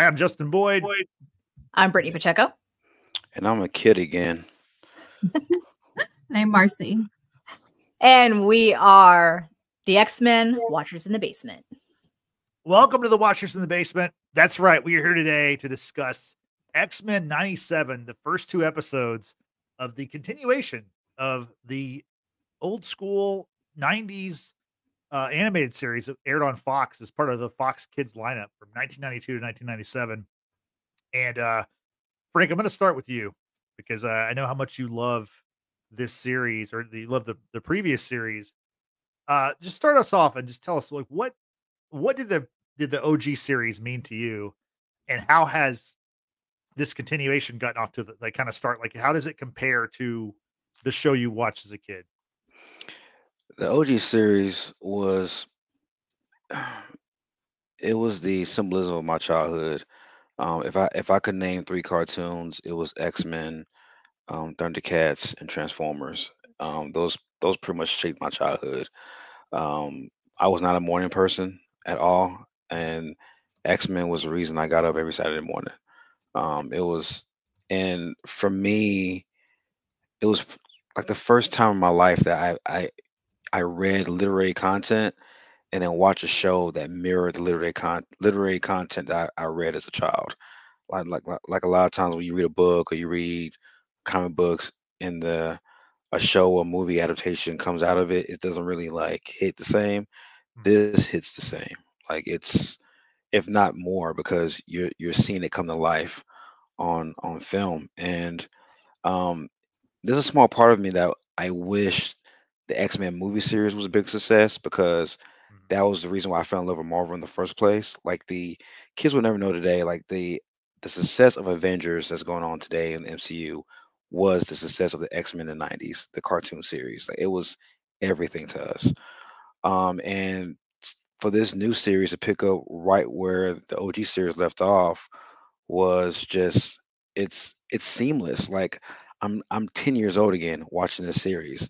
I'm Justin Boyd. I'm Brittany Pacheco. And I'm a kid again. I'm Marcy. And we are the X-Men Watchers in the Basement. Welcome to the Watchers in the Basement. That's right. We are here today to discuss X-Men 97, the first two episodes of the continuation of the old school 90s animated series that aired on Fox as part of the Fox Kids lineup from 1992 to 1997. And Frank, I'm going to start with you because I know how much you love this series, or you love the previous series. Just start us off and just tell us, like, what did the OG series mean to you, and how has this continuation gotten off to the kind of start? Like, how does it compare to the show you watched as a kid? The OG series was it was the symbolism of my childhood. If I could name three cartoons, it was X-Men, Thundercats, and Transformers. Those pretty much shaped my childhood. I was not a morning person at all, and X-Men was the reason I got up every Saturday morning. It was, and for me, it was like the first time in my life that I read literary content and then watch a show that mirrored the literary content that I read as a child. Like a lot of times when you read a book or you read comic books and a show or movie adaptation comes out of it, it doesn't really like hit the same. This hits the same. Like it's, if not more, because you're seeing it come to life on film. And um there's a small part of me that I wish the X-Men movie series was a big success, because that was the reason why I fell in love with Marvel in the first place. Like the kids will never know today, like the success of Avengers that's going on today in the MCU was the success of the X-Men in the 90s, the cartoon series. Like it was everything to us. And for this new series to pick up right where the OG series left off was just, it's seamless. Like I'm 10 years old again watching this series.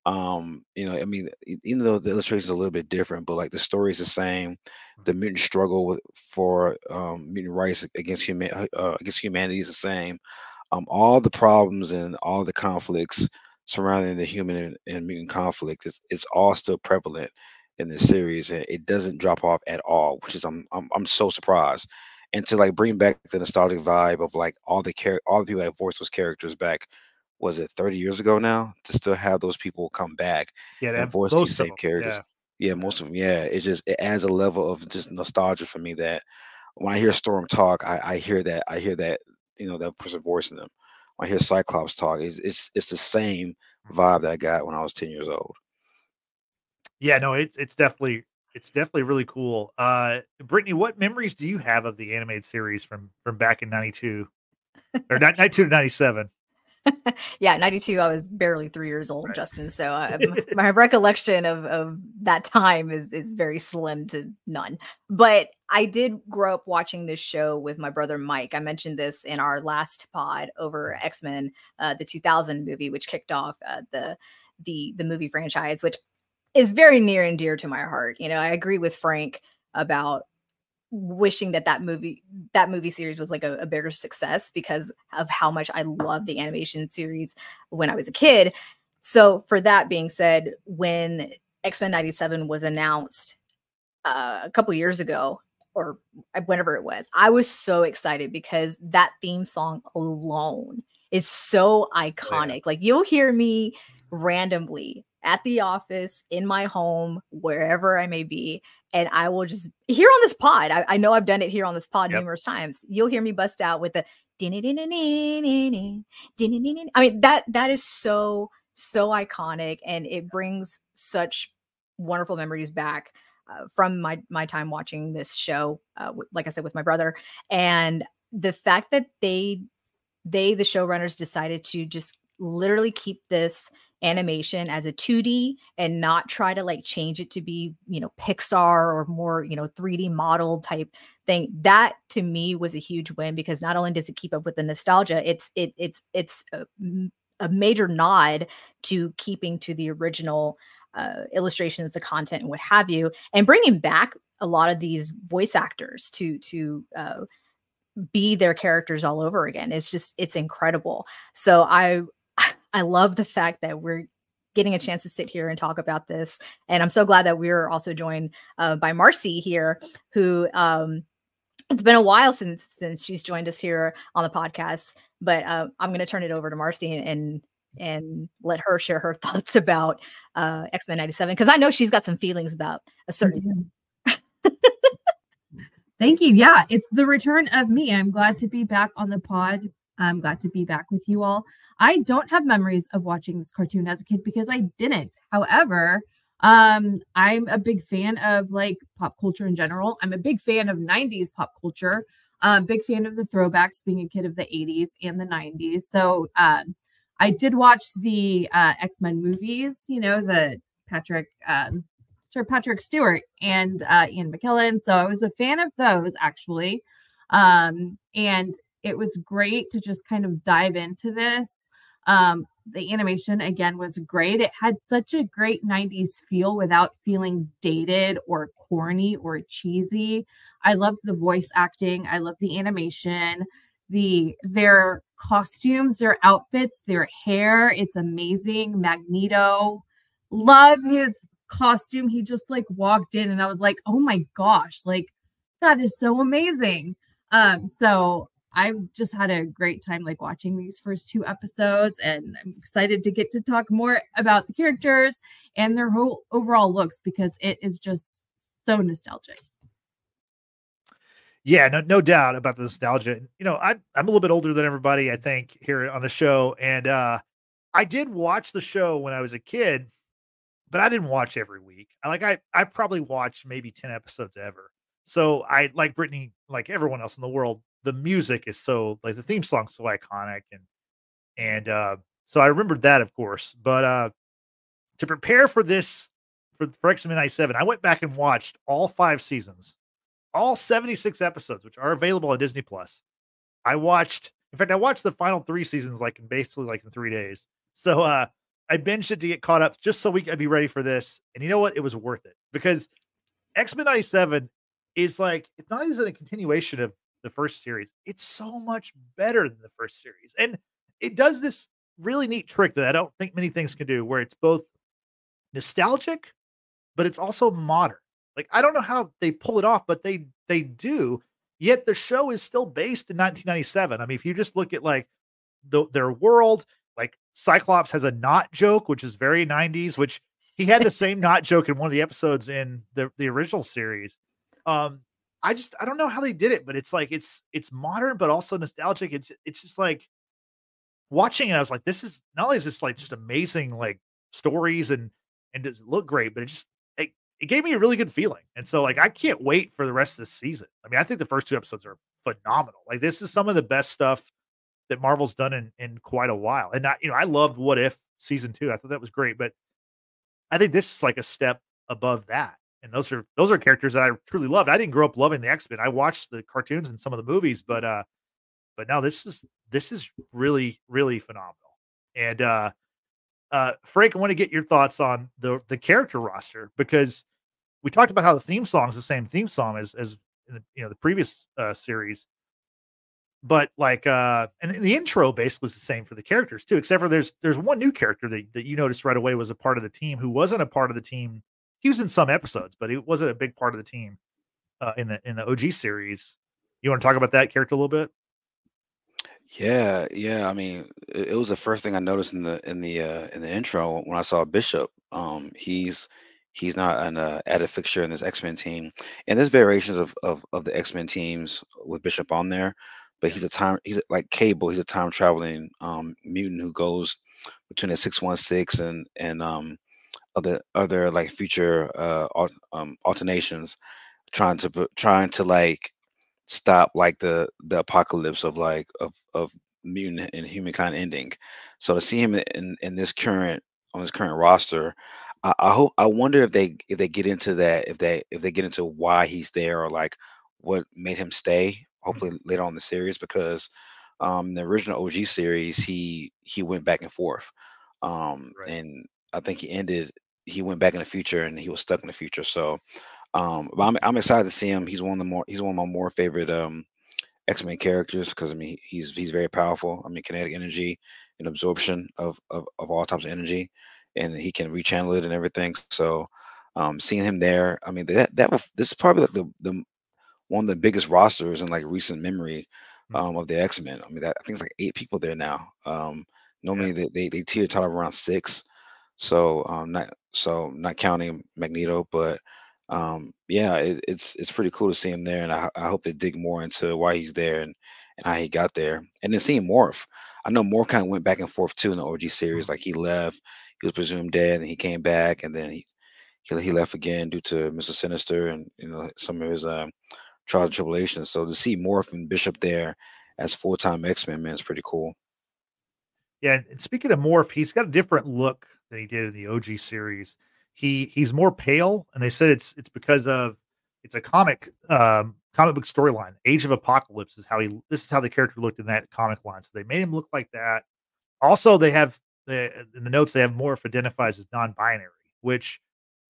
I mean, even though the illustration is a little bit different, but like the story is the same. The mutant struggle for mutant rights against humanity is the same. All the problems and all the conflicts surrounding the human and mutant conflict, it's all still prevalent in this series, and it doesn't drop off at all, which is I'm so surprised. And to like bring back the nostalgic vibe of like all the people that voiced those characters back, was it 30 years ago now, to still have those people come back Yeah, and voice these most of same them. characters. Yeah. Yeah, most of them. Yeah, it adds a level of just nostalgia for me, that when I hear Storm talk, I hear that that person voicing them. When I hear Cyclops talk, it's the same vibe that I got when I was 10 years old. Yeah, no, it's definitely really cool. Brittany, what memories do you have of the animated series from back in 92 or 92 to 97? Yeah, 92, I was barely 3 years old, Right. Justin. So my recollection of that time is very slim to none. But I did grow up watching this show with my brother Mike. I mentioned this in our last pod over X-Men, the 2000 movie, which kicked off the movie franchise, which is very near and dear to my heart. You know, I agree with Frank about wishing that movie series was like a bigger success because of how much I love the animation series when I was a kid. So for that being said, when X-Men 97 was announced a couple years ago, or whenever it was, I was so excited because that theme song alone is so iconic. Oh, yeah. Like you'll hear me randomly at the office, in my home, wherever I may be, and I will just here on this pod. I know I've done it here on this pod Yep. numerous times. You'll hear me bust out with the I mean, that is so iconic, and it brings such wonderful memories back from my time watching this show, like I said, with my brother. And the fact that the showrunners decided to just literally keep this animation as a 2D and not try to like change it to be, Pixar or more, 3D model type thing. That to me was a huge win, because not only does it keep up with the nostalgia, it's a major nod to keeping to the original illustrations, the content, and what have you, and bringing back a lot of these voice actors to be their characters all over again. It's incredible. So I love the fact that we're getting a chance to sit here and talk about this. And I'm so glad that we're also joined by Marcy here, who it's been a while since she's joined us here on the podcast. But I'm going to turn it over to Marcy and let her share her thoughts about X-Men 97, because I know she's got some feelings about a certain. Thank you. Yeah, it's the return of me. I'm glad to be back on the pod. I'm glad to be back with you all. I don't have memories of watching this cartoon as a kid because I didn't. However, I'm a big fan of like pop culture in general. I'm a big fan of 90s pop culture. Big fan of the throwbacks, being a kid of the 80s and the 90s. So I did watch the X-Men movies, you know, the Sir Patrick Stewart and Ian McKellen. So I was a fan of those, actually. And it was great to just kind of dive into this. The animation, again, was great. It had such a great 90s feel without feeling dated or corny or cheesy. I loved the voice acting. I loved the animation. Their costumes, their outfits, their hair. It's amazing. Magneto. Love his costume. He just like walked in and I was like, oh my gosh, like that is so amazing. So I've just had a great time like watching these first 2 episodes, and I'm excited to get to talk more about the characters and their whole overall looks because it is just so nostalgic. Yeah, no doubt about the nostalgia. You know, I'm a little bit older than everybody, I think, here on the show, and I did watch the show when I was a kid, but I didn't watch every week. I probably watched maybe 10 episodes ever. So I, like Brittany, like everyone else in the world, the music is so, like, the theme song's so iconic, and so I remembered that, of course. But to prepare for this for X-Men 97, I went back and watched all 5 seasons, all 76 episodes, which are available on Disney Plus. I watched the final 3 seasons like in 3 days. So I binged it to get caught up just so I'd be ready for this. And you know what? It was worth it, because X-Men 97 is like, it's not even a continuation of the first series. It's so much better than the first series. And it does this really neat trick that I don't think many things can do, where it's both nostalgic, but it's also modern. Like, I don't know how they pull it off, but they do. Yet the show is still based in 1997. I mean, if you just look at like their world, like Cyclops has a knot joke, which is very 90s, which he had the same knot joke in one of the episodes in the original series. I don't know how they did it, but it's like it's modern but also nostalgic. It's just like watching it, I was like, this is not only is this like just amazing like stories and does it look great, but it gave me a really good feeling. And so like I can't wait for the rest of the season. I mean, I think the first 2 episodes are phenomenal. Like, this is some of the best stuff that Marvel's done in quite a while. And I loved What If season 2. I thought that was great, but I think this is like a step above that. And those are characters that I truly loved. I didn't grow up loving the X-Men. I watched the cartoons and some of the movies, but now this is really, really phenomenal. And Frank, I want to get your thoughts on the character roster, because we talked about how the theme song is the same theme song as in the previous series. But like and the intro basically is the same for the characters too, except for there's one new character that you noticed right away was a part of the team, who wasn't a part of the team. He was in some episodes, but he wasn't a big part of the team in the OG series. You want to talk about that character a little bit? Yeah. I mean, it was the first thing I noticed in the intro when I saw Bishop. He's not an added fixture in this X-Men team, and there's variations of the X-Men teams with Bishop on there, but he's like Cable. He's a time traveling mutant who goes between the 616 and other like future alternations, trying to like stop like the apocalypse of like of mutant and humankind ending. So to see him in this current roster, I wonder if they get into that, if they get into why he's there, or like what made him stay. Hopefully later on in the series, because the original OG series he went back and forth, Right. and I think he went back in the future and he was stuck in the future. So but I'm excited to see him. He's one of my more favorite X-Men characters because I mean he's very powerful. I mean kinetic energy and absorption of all types of energy, and he can rechannel it and everything. So seeing him there, I mean this is probably like the one of the biggest rosters in like recent memory of the X-Men. I mean that I think it's like 8 people there now. Normally they teeter tot around 6. So not counting Magneto, but yeah, it's pretty cool to see him there, and I hope they dig more into why he's there and how he got there, and then seeing Morph. I know Morph kind of went back and forth too in the OG series. Like he left, he was presumed dead, and he came back, and then he left again due to Mr. Sinister and some of his trials and tribulations. So to see Morph and Bishop there as full-time X-Men, man, is pretty cool. Yeah, and speaking of Morph, he's got a different look than he did in the OG series. He's more pale, and they said it's because of it's a comic book storyline. Age of Apocalypse is how this is how the character looked in that comic line. So they made him look like that. Also, they have in the notes they have Morph identifies as non-binary, which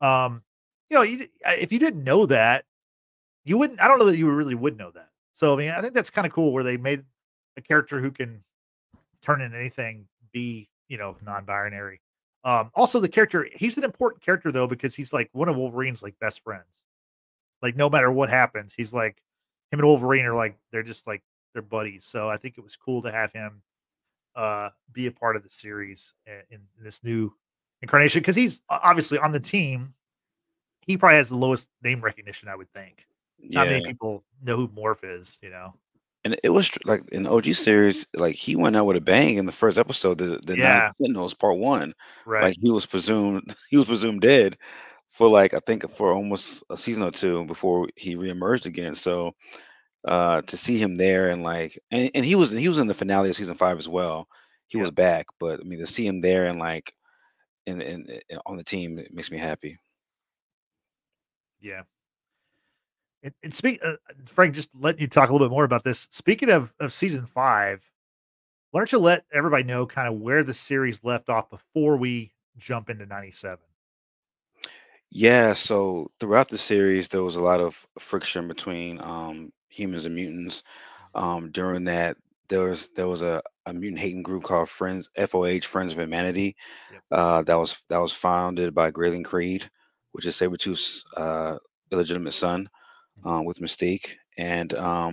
if you didn't know that, you wouldn't. I don't know that you really would know that. So I mean, I think that's kind of cool where they made a character who can turn into anything be non-binary. Also the character, he's an important character though because he's like one of Wolverine's like best friends. Like no matter what happens, he's like him and Wolverine are like they're just like they're buddies. So I think it was cool to have him be a part of the series in this new incarnation because he's obviously on the team. He probably has the lowest name recognition, I would think. Not many people know who Morph is, And it was like in the OG series, like he went out with a bang in the first episode, the Nine Sentinels Part 1. Right. Like he was presumed dead for like I think for almost a season or 2 before he reemerged again. So to see him there and like and he was in the finale of season 5 as well. He was back, but I mean to see him there and like in on the team, it makes me happy. Yeah. And speak, Frank, just letting you talk a little bit more about this. Speaking of season 5, why don't you let everybody know kind of where the series left off before we jump into 97? Yeah, so throughout the series, there was a lot of friction between humans and mutants. During that, there was a mutant hating group called Friends FOH Friends of Humanity. That was founded by Grayling Creed, which is Sabretooth's illegitimate son, with Mystique, and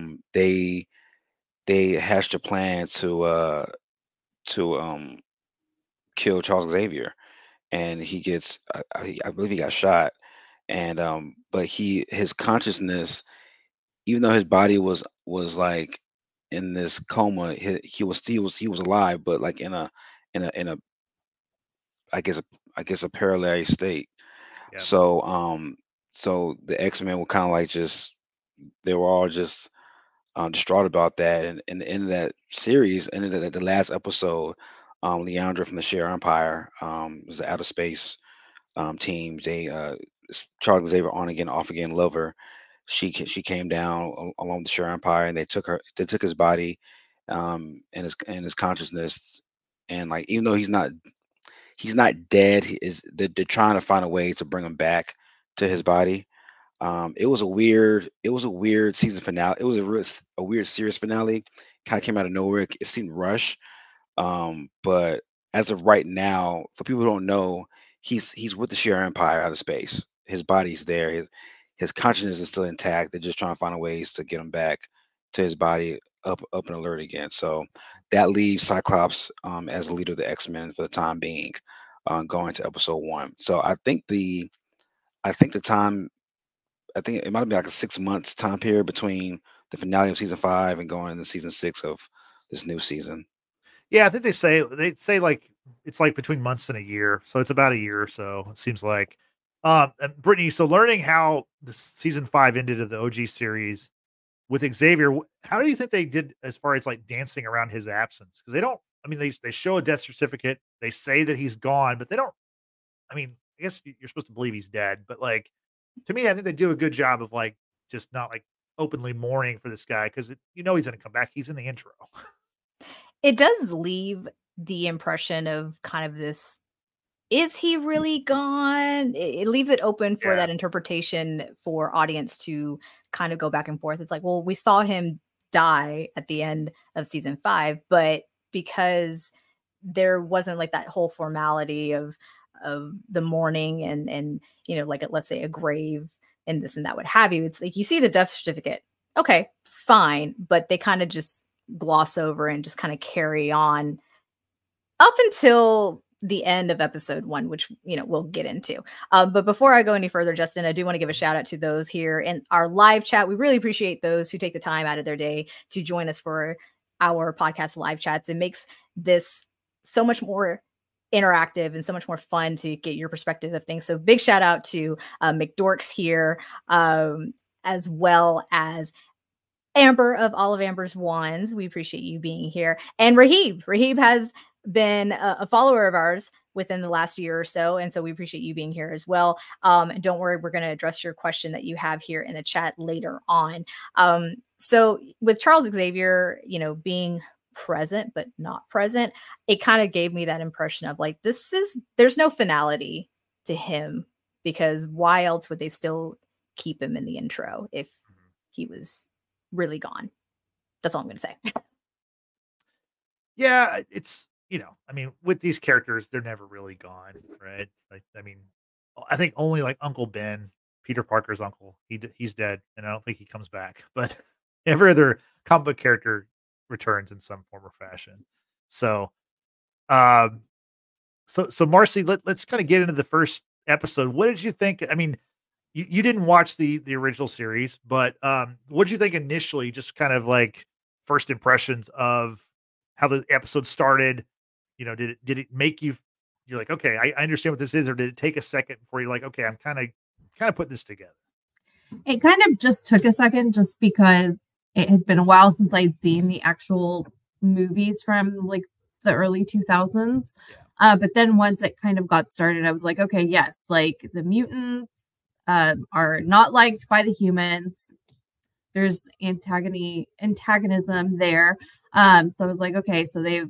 they hatched a plan to kill Charles Xavier, and he gets I believe he got shot, and but his consciousness, even though his body was like in this coma, he was alive, but like in a I guess a parallel state. So the X-Men were kind of like they were all just distraught about that. And in the end of that series, and in the last episode, Leandra from the Share Empire, was the outer space team. Charles Xavier on again, off again lover. She came down along the Share Empire, and they took his body, and his consciousness, and like even though he's not dead, they're trying to find a way to bring him back to his body. It was a weird season finale. It was a weird series finale. Kind of came out of nowhere. It seemed rushed. But as of right now, for people who don't know, he's with the Share Empire out of space. His body's there. His consciousness is still intact. They're just trying to find ways to get him back to his body up and alert again. So that leaves Cyclops as the leader of the X-Men for the time being, going to episode 1. So I think the time, I think it might have been like a 6 months time period between the finale of season 5 and going into season 6 of this new season. Yeah, I think they say like it's like between months and a year, so it's about a year or so. It seems like. And Brittany, so learning how the season 5 ended of the OG series with Xavier, how do you think they did as far as like dancing around his absence? Because they don't. I mean, they show a death certificate. They say that he's gone, but they don't. I mean, I guess you're supposed to believe he's dead, but like to me, I think they do a good job of like just not like openly mourning for this guy because he's going to come back. He's in the intro. It does leave the impression of kind of this, is he really gone? It leaves it open for that interpretation for audience to kind of go back and forth. It's like, well, we saw him die at the end of season 5, but because there wasn't like that whole formality of the mourning and like let's say a grave and this and that, what have you. It's like you see the death certificate, okay, fine, but they kind of just gloss over and just kind of carry on up until the end of episode 1, which we'll get into. But before I go any further, Justin, I do want to give a shout out to those here in our live chat. We really appreciate those who take the time out of their day to join us for our podcast live chats. It makes this so much more interactive and so much more fun to get your perspective of things. So big shout out to McDorks here, as well as Amber of All of Amber's Wands. We appreciate you being here. And Rahib has been a follower of ours within the last year or so, and so we appreciate you being here as well. And don't worry, we're going to address your question that you have here in the chat later on. So with Charles Xavier, being present but not present, it kind of gave me that impression of like, there's no finality to him, because why else would they still keep him in the intro if he was really gone? That's all I'm going to say. Yeah, it's, I mean, with these characters, they're never really gone, right? Like, I mean, I think only like Uncle Ben, Peter Parker's uncle, he's dead, and I don't think he comes back. But every other comic book character returns in some form or fashion. So, so Marcy, let's kind of get into the first episode. What did you think? I mean, you didn't watch the original series, but what did you think initially? Just kind of like first impressions of how the episode started. Did it make you're like, okay, I understand what this is, or did it take a second before you're like, okay, I'm kind of putting this together? It kind of just took a second, just because it had been a while since I'd seen the actual movies from like the early 2000s. Yeah. But then once it kind of got started, I was like, okay, yes, like the mutants are not liked by the humans. There's antagonism there. So I was like, okay, so they've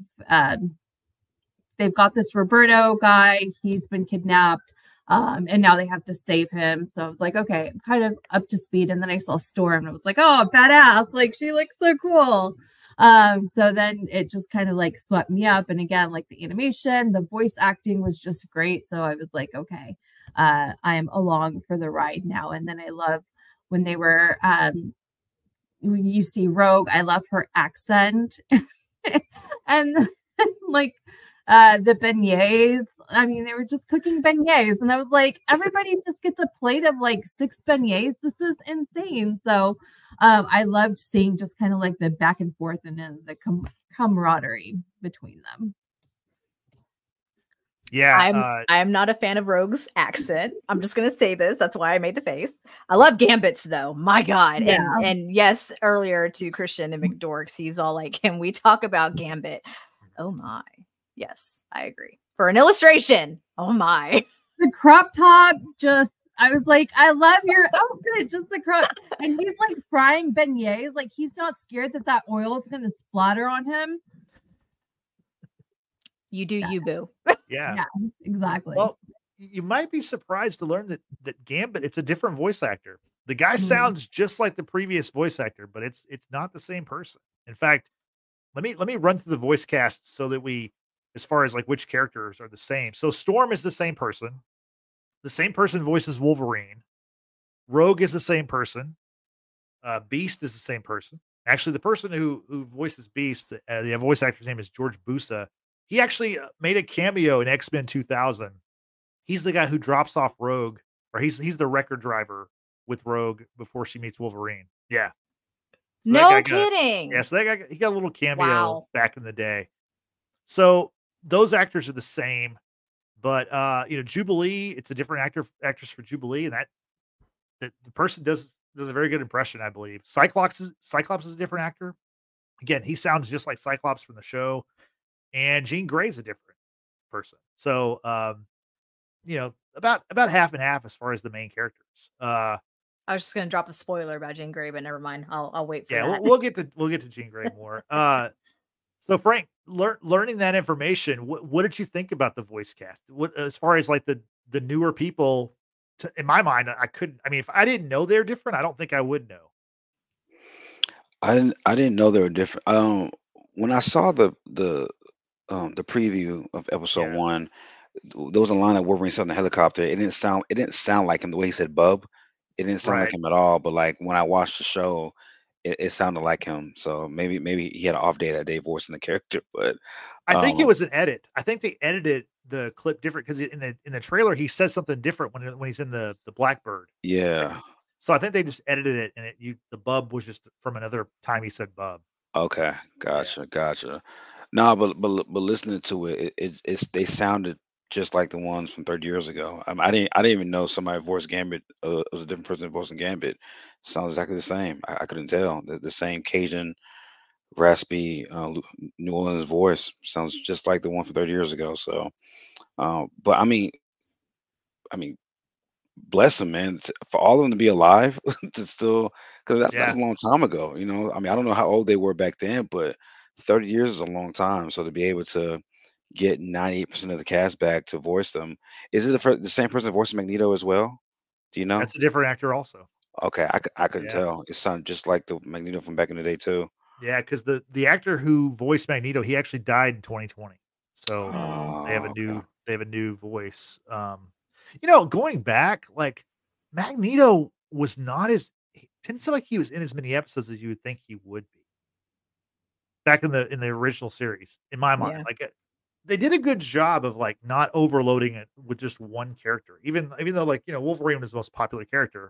got this Roberto guy. He's been kidnapped. And now they have to save him. So I was like, okay, I'm kind of up to speed. And then I saw Storm and I was like, oh, badass. Like, she looks so cool. So then it just kind of like swept me up. And again, like the animation, the voice acting was just great. So I was like, okay, I am along for the ride now. And then I love when they were, when you see Rogue, I love her accent. And like the beignets. I mean, they were just cooking beignets, and I was like, everybody just gets a plate of like 6 beignets. This is insane. So I loved seeing just kind of like the back and forth and then the camaraderie between them. Yeah, I'm not a fan of Rogue's accent. I'm just gonna say this. That's why I made the face. I love Gambit's though. My God. Yeah. And yes, earlier to Christian and McDorks, he's all like, can we talk about Gambit? Oh my. Yes, I agree. For an illustration. Oh my. The crop top, I was like, I love your outfit. Just the crop. And he's like frying beignets. Like, he's not scared that oil is going to splatter on him. You do, you boo. Yeah, exactly. Well, you might be surprised to learn that Gambit, it's a different voice actor. The guy sounds just like the previous voice actor, but it's not the same person. In fact, let me run through the voice cast so that we, as far as like which characters are the same. So Storm is the same person. The same person voices Wolverine. Rogue is the same person. Beast is the same person. Actually, the person who voices Beast, the voice actor's name is George Busa. He actually made a cameo in X-Men 2000. He's the guy who drops off Rogue, or he's the record driver with Rogue before she meets Wolverine. Yeah. So no kidding. So that guy, he got a little cameo back in the day. So those actors are the same, but Jubilee, it's a different actress for Jubilee, and that the person does a very good impression, I believe. Cyclops is a different actor. Again, he sounds just like Cyclops from the show, and Jean Grey is a different person. So about half and half as far as the main characters. I was just going to drop a spoiler about Jean Grey, but never mind. I'll wait for that. Yeah, we'll get to Jean Grey more. So Frank, learning that information, what did you think about the voice cast? What, as far as like the newer people, in my mind, I couldn't. I mean, if I didn't know they're different, I don't think I would know. I didn't know they were different. When I saw the preview of episode Yeah, one, there was a line of Wolverine on the helicopter. It didn't sound like him the way he said bub. It didn't sound like right. him at all. But like when I watched the show, it sounded like him. So maybe he had an off day that day voicing the character. But I think it um, was an edit. I think they edited the clip different because in the trailer he says something different when he's in the Blackbird. I- yeah. So I think they just edited it, and the bub was just from another time he said bub. Okay, Yeah, gotcha. No, but listening to it's they sounded just like the ones from 30 years ago. I didn't even know somebody voiced Gambit was a different person voicing Gambit. Sounds exactly the same. I couldn't tell the same Cajun raspy New Orleans voice sounds just like the one from 30 years ago. So, but I mean, bless them, man, for all of them to be alive to still because that's yeah. a long time ago. I don't know how old they were back then, but 30 years is a long time. So to be able to get 98% of the cast back to voice them, is it the same person voicing Magneto as well? Do you know? That's a different actor also. Okay, I couldn't Yeah, tell. It sounded just like the Magneto from back in the day too. yeah. Because the actor who voiced Magneto, he actually died in 2020. So Mm. Oh, okay. they have a new voice. Going back, like Magneto was not as he didn't seem like he was in as many episodes as you would think he would be back in the original series, in my mind. Yeah. Like they did a good job of like not overloading it with just one character. Even though like Wolverine was the most popular character,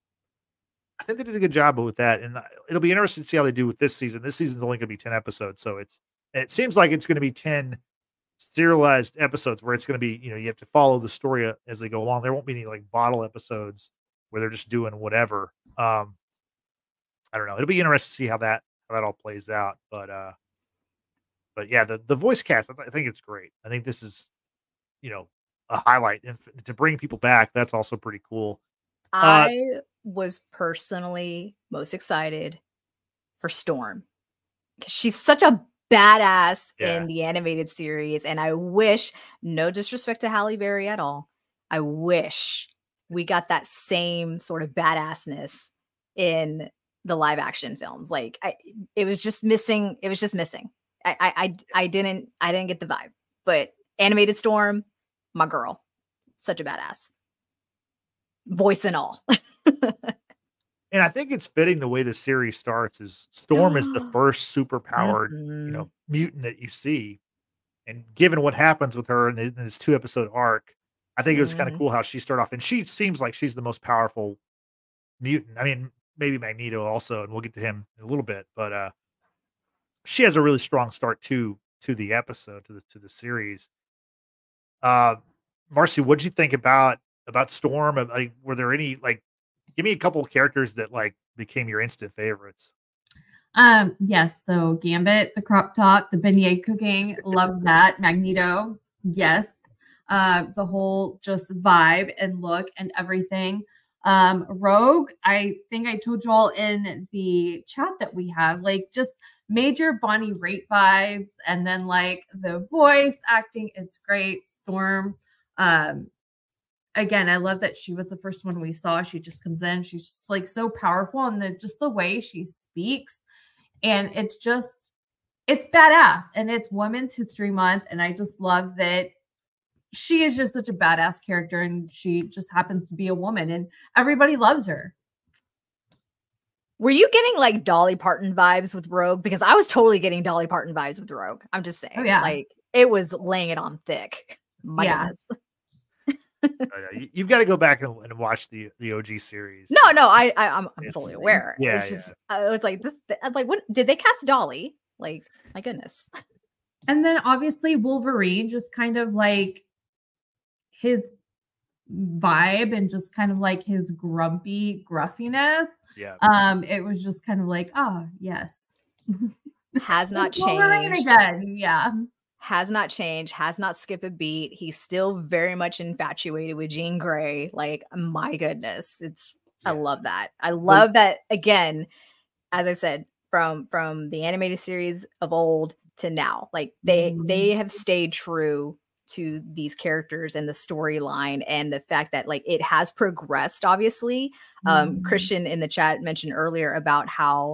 I think they did a good job with that, and it'll be interesting to see how they do with this season. This season's only going to be 10 episodes, so it seems like it's going to be 10 serialized episodes where it's going to be, you have to follow the story as they go along. There won't be any like bottle episodes where they're just doing whatever. I don't know. It'll be interesting to see how that all plays out. But yeah, the voice cast, I think it's great. I think this is, you know, a highlight, and to bring people back, that's also pretty cool. Uh, I was personally most excited for Storm because she's such a badass yeah, in the animated series. And I wish, no disrespect to Halle Berry at all, I wish we got that same sort of badassness in the live action films. Like it was just missing. It was just missing. I didn't get the vibe, but animated Storm, my girl, such a badass, voice and all. and I think it's fitting the way the series starts. Is Storm is the first super powered, Mhm. mutant that you see, and given what happens with her in this 2 episode arc, I think it was kind of Mhm. cool how she started off, and she seems like she's the most powerful mutant. I mean, maybe Magneto also, and we'll get to him in a little bit, but she has a really strong start to the episode to the series. Uh, Marcy, what did you think about Storm? Like, were there any like? Give me a couple of characters that like became your instant favorites. Yes, so Gambit, the crop top, the beignet cooking, love that. Magneto, yes. The whole just vibe and look and everything. Rogue, I think I told you all in the chat that we have, like just major Bonnie Raitt vibes, and then like the voice acting, it's great. Storm, um, again, I love that she was the first one we saw. She just comes in, she's just like so powerful, and just the way she speaks, and it's badass, and it's Women's History Month, and I just love that she is just such a badass character, and she just happens to be a woman, and everybody loves her. Were you getting like Dolly Parton vibes with Rogue? Because I was totally getting Dolly Parton vibes with Rogue. I'm just saying, Yeah. like it was laying it on thick. My Yeah. goodness. You've got to go back and watch the OG series. No, I'm fully aware. Yeah, It's just it's like this. I'm like, what did they cast Dolly? Like, my goodness. And then obviously Wolverine, just kind of like his vibe and just kind of like his grumpy gruffiness. Yeah. It was just kind of like, yes. Has not Wolverine changed. again. Yeah. Has not changed, has not skipped a beat. He's still very much infatuated with Jean Grey. Like, my goodness. I love that. I love that, again, as I said, from the animated series of old to now. Like they have stayed true to these characters and the storyline, and the fact that like it has progressed, obviously. Christian in the chat mentioned earlier about how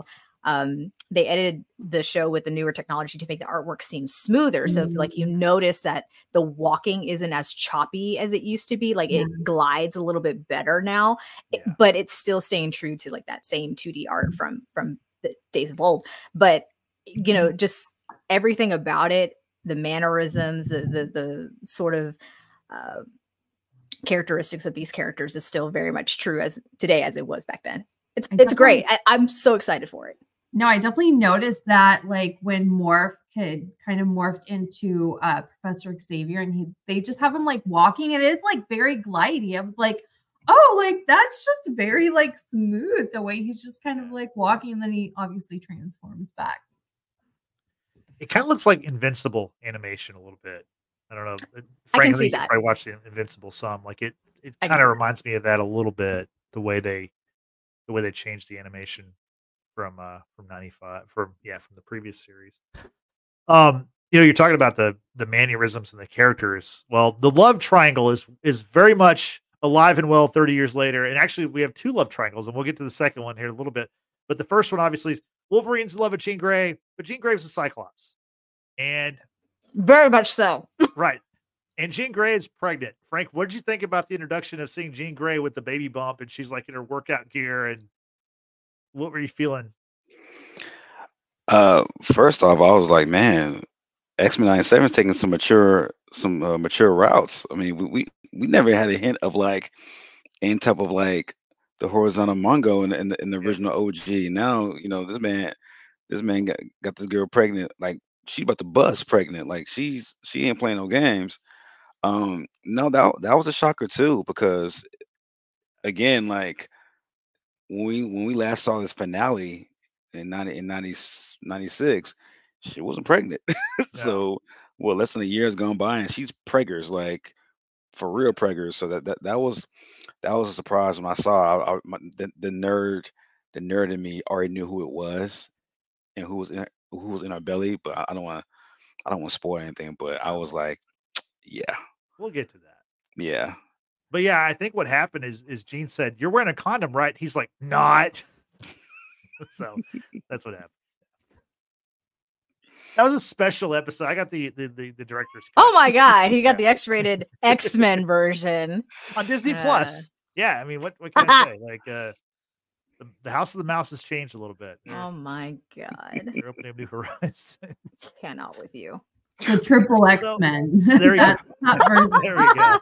they edited the show with the newer technology to make the artwork seem smoother. So if like you notice that the walking isn't as choppy as it used to be, like it glides a little bit better now, but it's still staying true to like that same 2D art from the days of old. But you know, just everything about it, the mannerisms, the sort of characteristics of these characters is still very much true as today as it was back then. It's great. I'm so excited for it. No, I definitely noticed that, like when Morph had kind of morphed into Professor Xavier, and they just have him like walking, and it is like very glidey. I was like, oh, like that's just very like smooth the way he's just kind of like walking, and then he obviously transforms back. It kind of looks like Invincible animation a little bit. I don't know. I can see that. You probably watched the Invincible some. Like it kind of reminds me of that a little bit. The way they changed the animation from 95 from the previous series. You know, you're talking about the mannerisms and the characters. Well, the love triangle is very much alive and well 30 years later. And actually we have two love triangles, and we'll get to the second one here in a little bit. But the first one obviously is Wolverine's in love with Jean Grey, but Jean Grey's a Cyclops. And very much so. Right. And Jean Grey is pregnant. Frank, what did you think about the introduction of seeing Jean Grey with the baby bump, and she's like in her workout gear, and what were you feeling? First off, I was like, man, X-Men 97 is taking some mature routes. I mean, we never had a hint of like any type of like the horizontal Mongo in the original OG. Now, you know, this man got this girl pregnant, like she about to bust pregnant, like she ain't playing no games. No, that was a shocker too, because again, like when we last saw this finale in 96, she wasn't pregnant. No. So, well, less than a year has gone by, and she's preggers, like for real preggers. So that was a surprise when I saw it. The nerd in me already knew who it was and who was in her belly, but I don't want to spoil anything. But I was like, yeah, we'll get to that. Yeah. But yeah, I think what happened is Gene said, "You're wearing a condom, right?" He's like, "Not." So that's what happened. That was a special episode. I got the director's cut. Oh my god, he got the X-rated X-Men version on Disney Plus. Yeah, I mean, what can I say? Like, the House of the Mouse has changed a little bit. Oh my god, they're opening up new horizons. Cannot with you. The triple X-Men. So, there we go. There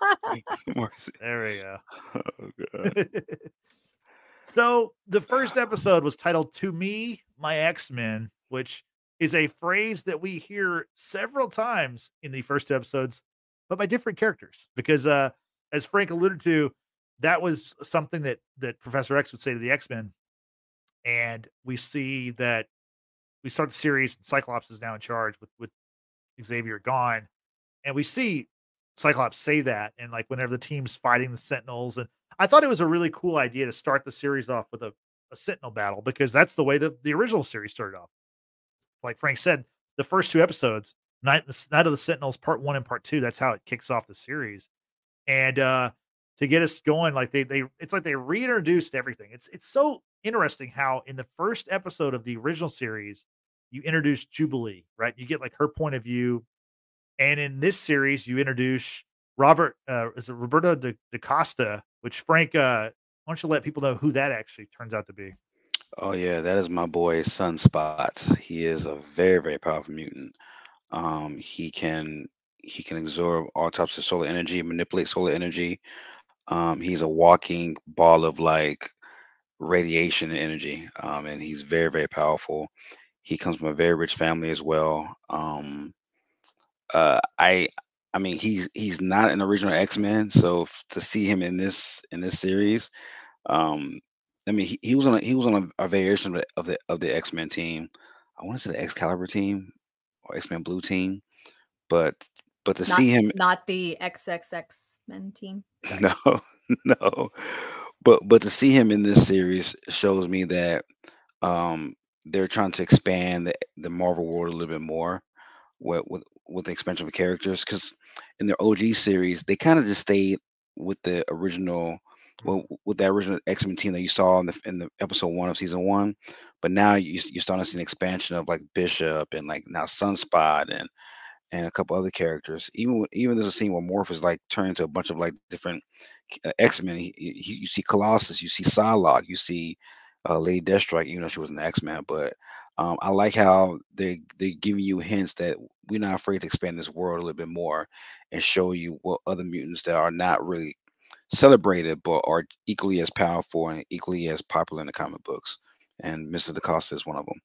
we go. Oh, God. So the first episode was titled "To Me, My X-Men," which is a phrase that we hear several times in the first episodes, but by different characters. Because as Frank alluded to, that was something that Professor X would say to the X-Men. And we see that we start the series, and Cyclops is now in charge with Xavier gone. And we see Cyclops say that, and like whenever the team's fighting the Sentinels. And I thought it was a really cool idea to start the series off with a Sentinel battle, because that's the way the original series started off. Like Frank said, the first two episodes, Night of the Sentinels, part 1 and part 2, that's how it kicks off the series. And to get us going, like they it's like they reintroduced everything. It's so interesting how in the first episode of the original series, you introduce Jubilee, right? You get like her point of view. And in this series, you introduce Roberto da Costa, which Frank, why don't you let people know who that actually turns out to be? Oh yeah, that is my boy Sunspots. He is a very, very powerful mutant. He can absorb all types of solar energy, manipulate solar energy. He's a walking ball of like radiation and energy. And he's very, very powerful. He comes from a very rich family as well. I mean, he's not an original X-Men, so to see him in this series, I mean, he was on a variation of the X-Men team. I want to say the Excalibur team or X-Men Blue team, but to see him, not the XXX Men team. no, but to see him in this series shows me that they're trying to expand the Marvel world a little bit more with the expansion of characters, because in their OG series they kind of just stayed with the original well, with the original X-Men team that you saw in the episode 1 of season 1, but now you're starting to see an expansion of like Bishop and like now Sunspot and a couple other characters. Even there's a scene where Morph is like turned into a bunch of like different X-Men. You see Colossus, you see Psylocke, you see Lady Deathstrike, even though she wasn't an X-Men. But I like how they give you hints that we're not afraid to expand this world a little bit more and show you what other mutants that are not really celebrated but are equally as powerful and equally as popular in the comic books. And Mr. DaCosta is one of them.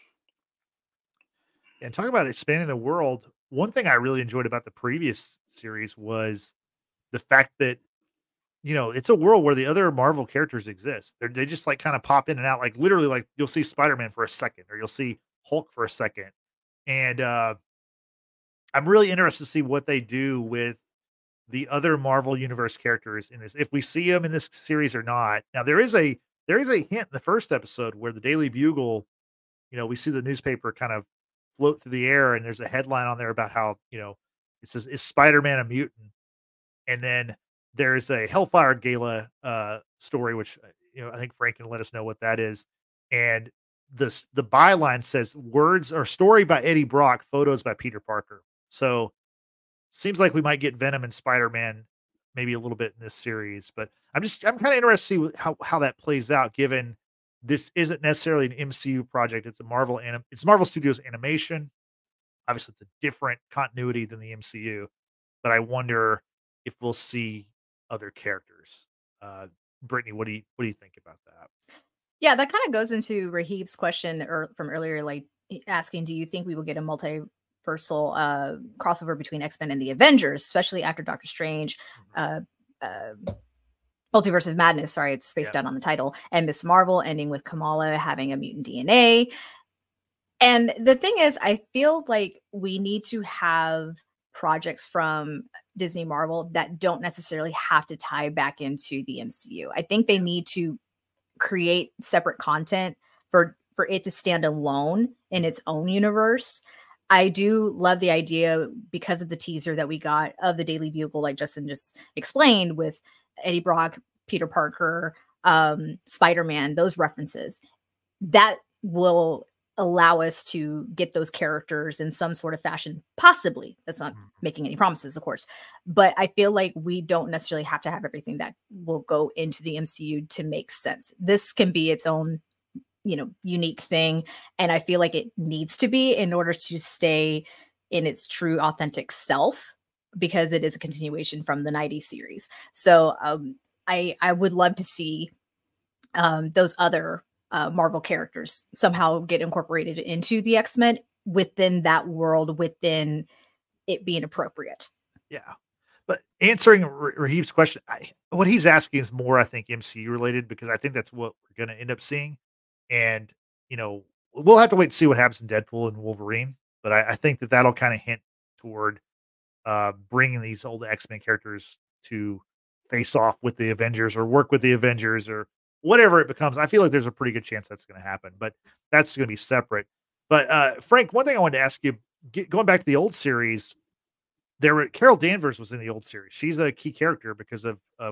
And talking about expanding the world, one thing I really enjoyed about the previous series was the fact that, you know, it's a world where the other Marvel characters exist. They just like kind of pop in and out, like literally, like you'll see Spider-Man for a second, or you'll see Hulk for a second. And I'm really interested to see what they do with the other Marvel Universe characters in this, if we see them in this series or not. Now there is a hint in the first episode where the Daily Bugle, you know, we see the newspaper kind of float through the air, and there's a headline on there about how, you know, it says, "Is Spider-Man a mutant?" And then there's a Hellfire Gala story, which, you know, I think Frank can let us know what that is. And the byline says, "Words or story by Eddie Brock, photos by Peter Parker." So seems like we might get Venom and Spider-Man maybe a little bit in this series, but I'm kind of interested to see how that plays out, given this isn't necessarily an MCU project. It's it's Marvel Studios animation. Obviously, it's a different continuity than the MCU, but I wonder if we'll see other characters. Brittany, what do you think about that? Yeah, that kind of goes into Rahib's question from earlier, like asking, do you think we will get a multiversal crossover between X-Men and the Avengers, especially after Doctor Strange, Multiverse of Madness, sorry, it's spaced out on the title, and Miss Marvel ending with Kamala having a mutant DNA. And the thing is, I feel like we need to have projects from Disney Marvel that don't necessarily have to tie back into the MCU. I think they need to create separate content for it to stand alone in its own universe. I do love the idea, because of the teaser that we got of the Daily Bugle, like Justin just explained, with Eddie Brock, Peter Parker, Spider-Man, those references, that will allow us to get those characters in some sort of fashion. Possibly, that's not making any promises, of course, but I feel like we don't necessarily have to have everything that will go into the MCU to make sense. This can be its own, you know, unique thing, and I feel like it needs to be, in order to stay in its true authentic self, because it is a continuation from the 90s series. So I would love to see those other Marvel characters somehow get incorporated into the X-Men within that world, within it being appropriate. Yeah. But answering Rahib's question, what he's asking is more, I think, MCU related, because I think that's what we're going to end up seeing. And, you know, we'll have to wait to see what happens in Deadpool and Wolverine. But I think that'll kind of hint toward bringing these old X-Men characters to face off with the Avengers, or work with the Avengers, or whatever it becomes. I feel like there's a pretty good chance that's going to happen, but that's going to be separate. But Frank, one thing I wanted to ask you, going back to the old series, Carol Danvers was in the old series. She's a key character because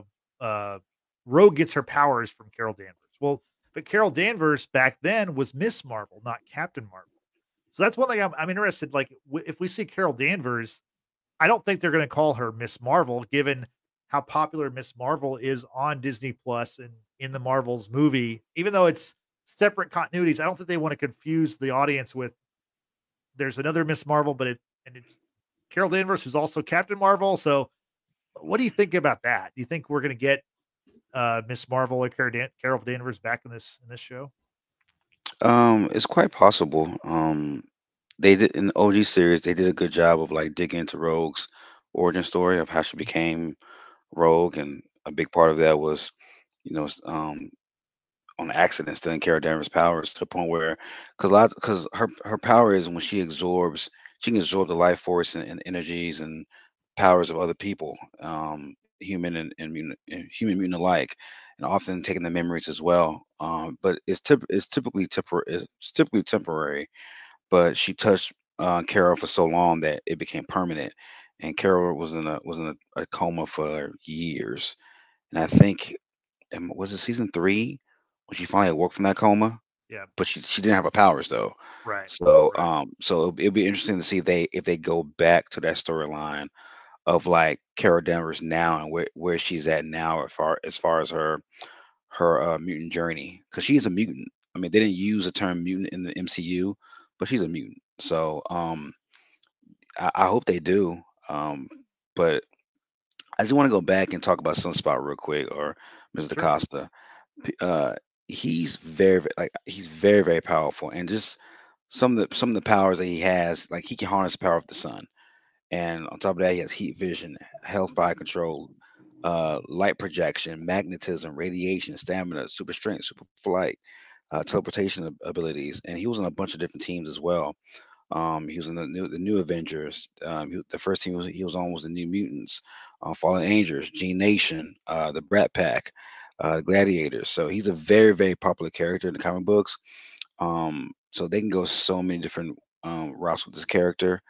of Rogue gets her powers from Carol Danvers. Well, but Carol Danvers back then was Miss Marvel, not Captain Marvel. So that's one thing I'm interested. Like, if we see Carol Danvers, I don't think they're going to call her Miss Marvel, given how popular Miss Marvel is on Disney Plus and in the Marvels movie. Even though it's separate continuities, I don't think they want to confuse the audience with, there's another Miss Marvel, but it's Carol Danvers, who's also Captain Marvel. So what do you think about that? Do you think we're going to get Miss Marvel or Carol Danvers back in this show? It's quite possible. They did in the OG series. They did a good job of like digging into Rogue's origin story of how she became Rogue, and a big part of that was, you know, on accident stealing Carol Danvers' powers, to the point where, because her power is when she can absorb the life force and energies and powers of other people, human and human mutant alike, and often taking the memories as well. But it's typically temporary. But she touched Carol for so long that it became permanent, and Carol was in a coma for years. And I think was it season 3 when she finally awoke from that coma? Yeah. But she didn't have her powers though. Right. So Right. so it'll be interesting to see if they go back to that storyline of like Carol Danvers now and where she's at now as far as her mutant journey, because she's a mutant. I mean, they didn't use the term mutant in the MCU, but she's a mutant. So I hope they do. But I just want to go back and talk about Sunspot real quick, or Mr. Sure. Costa. Uh, he's he's very very powerful, and just some of the powers that he has, like he can harness the power of the sun, and on top of that, he has heat vision, health fire control, light projection, magnetism, radiation, stamina, super strength, super flight, teleportation abilities, and he was on a bunch of different teams as well. He was in the new Avengers. The first team he was on was the New Mutants, Fallen Angels, Gene Nation, the Brat Pack, Gladiators. So he's a very very popular character in the comic books. So they can go so many different routes with this character.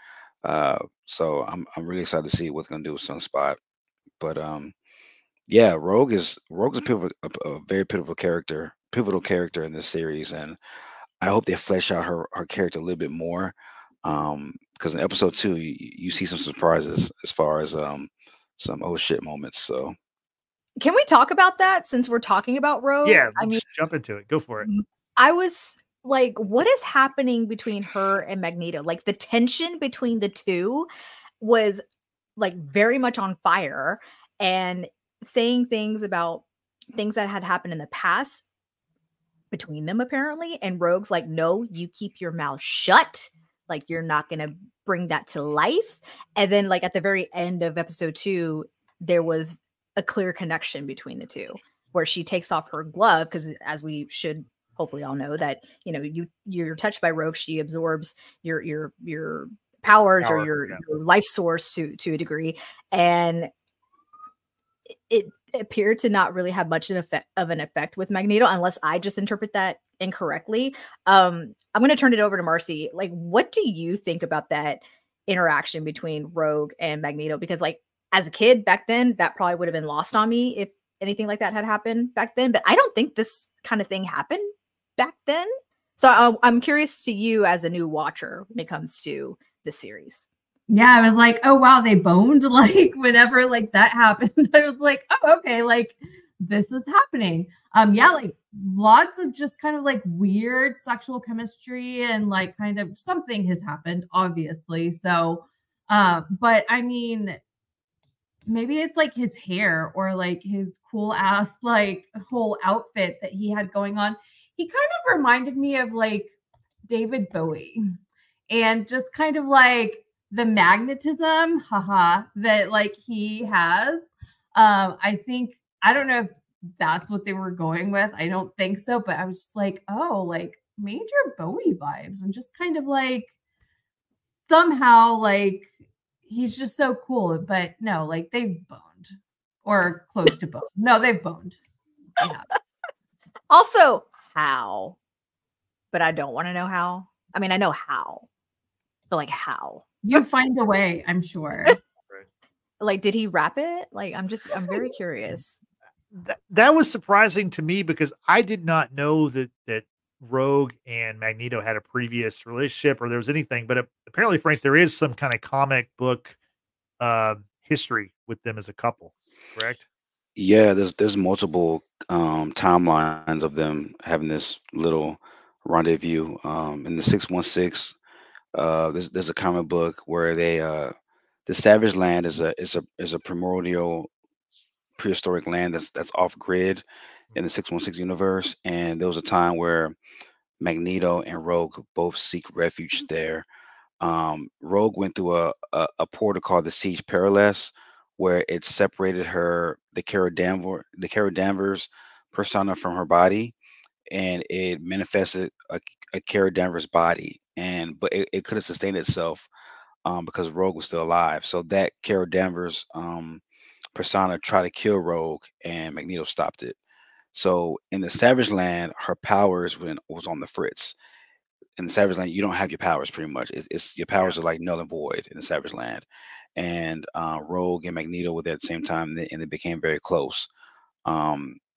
So I'm really excited to see what's gonna do with Sunspot. But yeah, Rogue is a very pivotal character in this series, and I hope they flesh out her character a little bit more. Because in episode 2, you see some surprises as far as some oh shit moments. So Can we talk about that since we're talking about Rogue? Yeah. I mean, Just jump into it. Go for it. I was like, what is happening between her and Magneto? Like the tension between the two was like very much on fire, and saying things about things that had happened in the past between them apparently. And Rogue's like, no, you keep your mouth shut. Like you're not going to bring that to life. And then like at the very end of episode 2, there was a clear connection between the two where she takes off her glove, because as we should hopefully all know that, you know, you're touched by Rogue, she absorbs your powers or your life source to a degree. And it appeared to not really have much of an effect with Magneto, unless I just interpret that incorrectly. I'm going to turn it over to Marcy. Like, what do you think about that interaction between Rogue and Magneto? Because like as a kid back then, that probably would have been lost on me if anything like that had happened back then. But I don't think this kind of thing happened back then. So I'm curious to you as a new watcher when it comes to the series. Yeah, I was like, oh wow, they boned. Like whenever like that happened, I was like, oh okay, like this is happening. Yeah, like lots of just kind of like weird sexual chemistry and like kind of something has happened, obviously. So, but I mean, maybe it's like his hair or like his cool ass like whole outfit that he had going on. He kind of reminded me of like David Bowie, and just kind of like the magnetism, that like he has. I think, I don't know if that's what they were going with. I don't think so, but I was just like, oh, like major Bowie vibes, and just kind of like somehow like he's just so cool. But no, like they've boned or close to bone. No, they've boned. Yeah. Also, how? But I don't want to know how. I mean, I know how, but like how? You find a way, I'm sure. Like, did he wrap it? Like, I'm very curious. That was surprising to me because I did not know that Rogue and Magneto had a previous relationship or there was anything, but apparently, Frank, there is some kind of comic book history with them as a couple, correct? yeah, there's multiple timelines of them having this little rendezvous. In the 616, there's a comic book where the Savage Land is a primordial prehistoric land that's off grid in the 616 universe, and there was a time where Magneto and Rogue both seek refuge there. Rogue went through a portal called the Siege Perilous, where it separated the Carol Danvers persona from her body, and it manifested a Carol Danvers body, but it could have sustained itself because Rogue was still alive. So that Carol Danvers persona tried to kill Rogue, and Magneto stopped it. So in the Savage Land, her powers was on the fritz. In the Savage Land, you don't have your powers pretty much. It's your powers are like null and void in the Savage Land. And Rogue and Magneto were there at the same time, and they became very close. Um,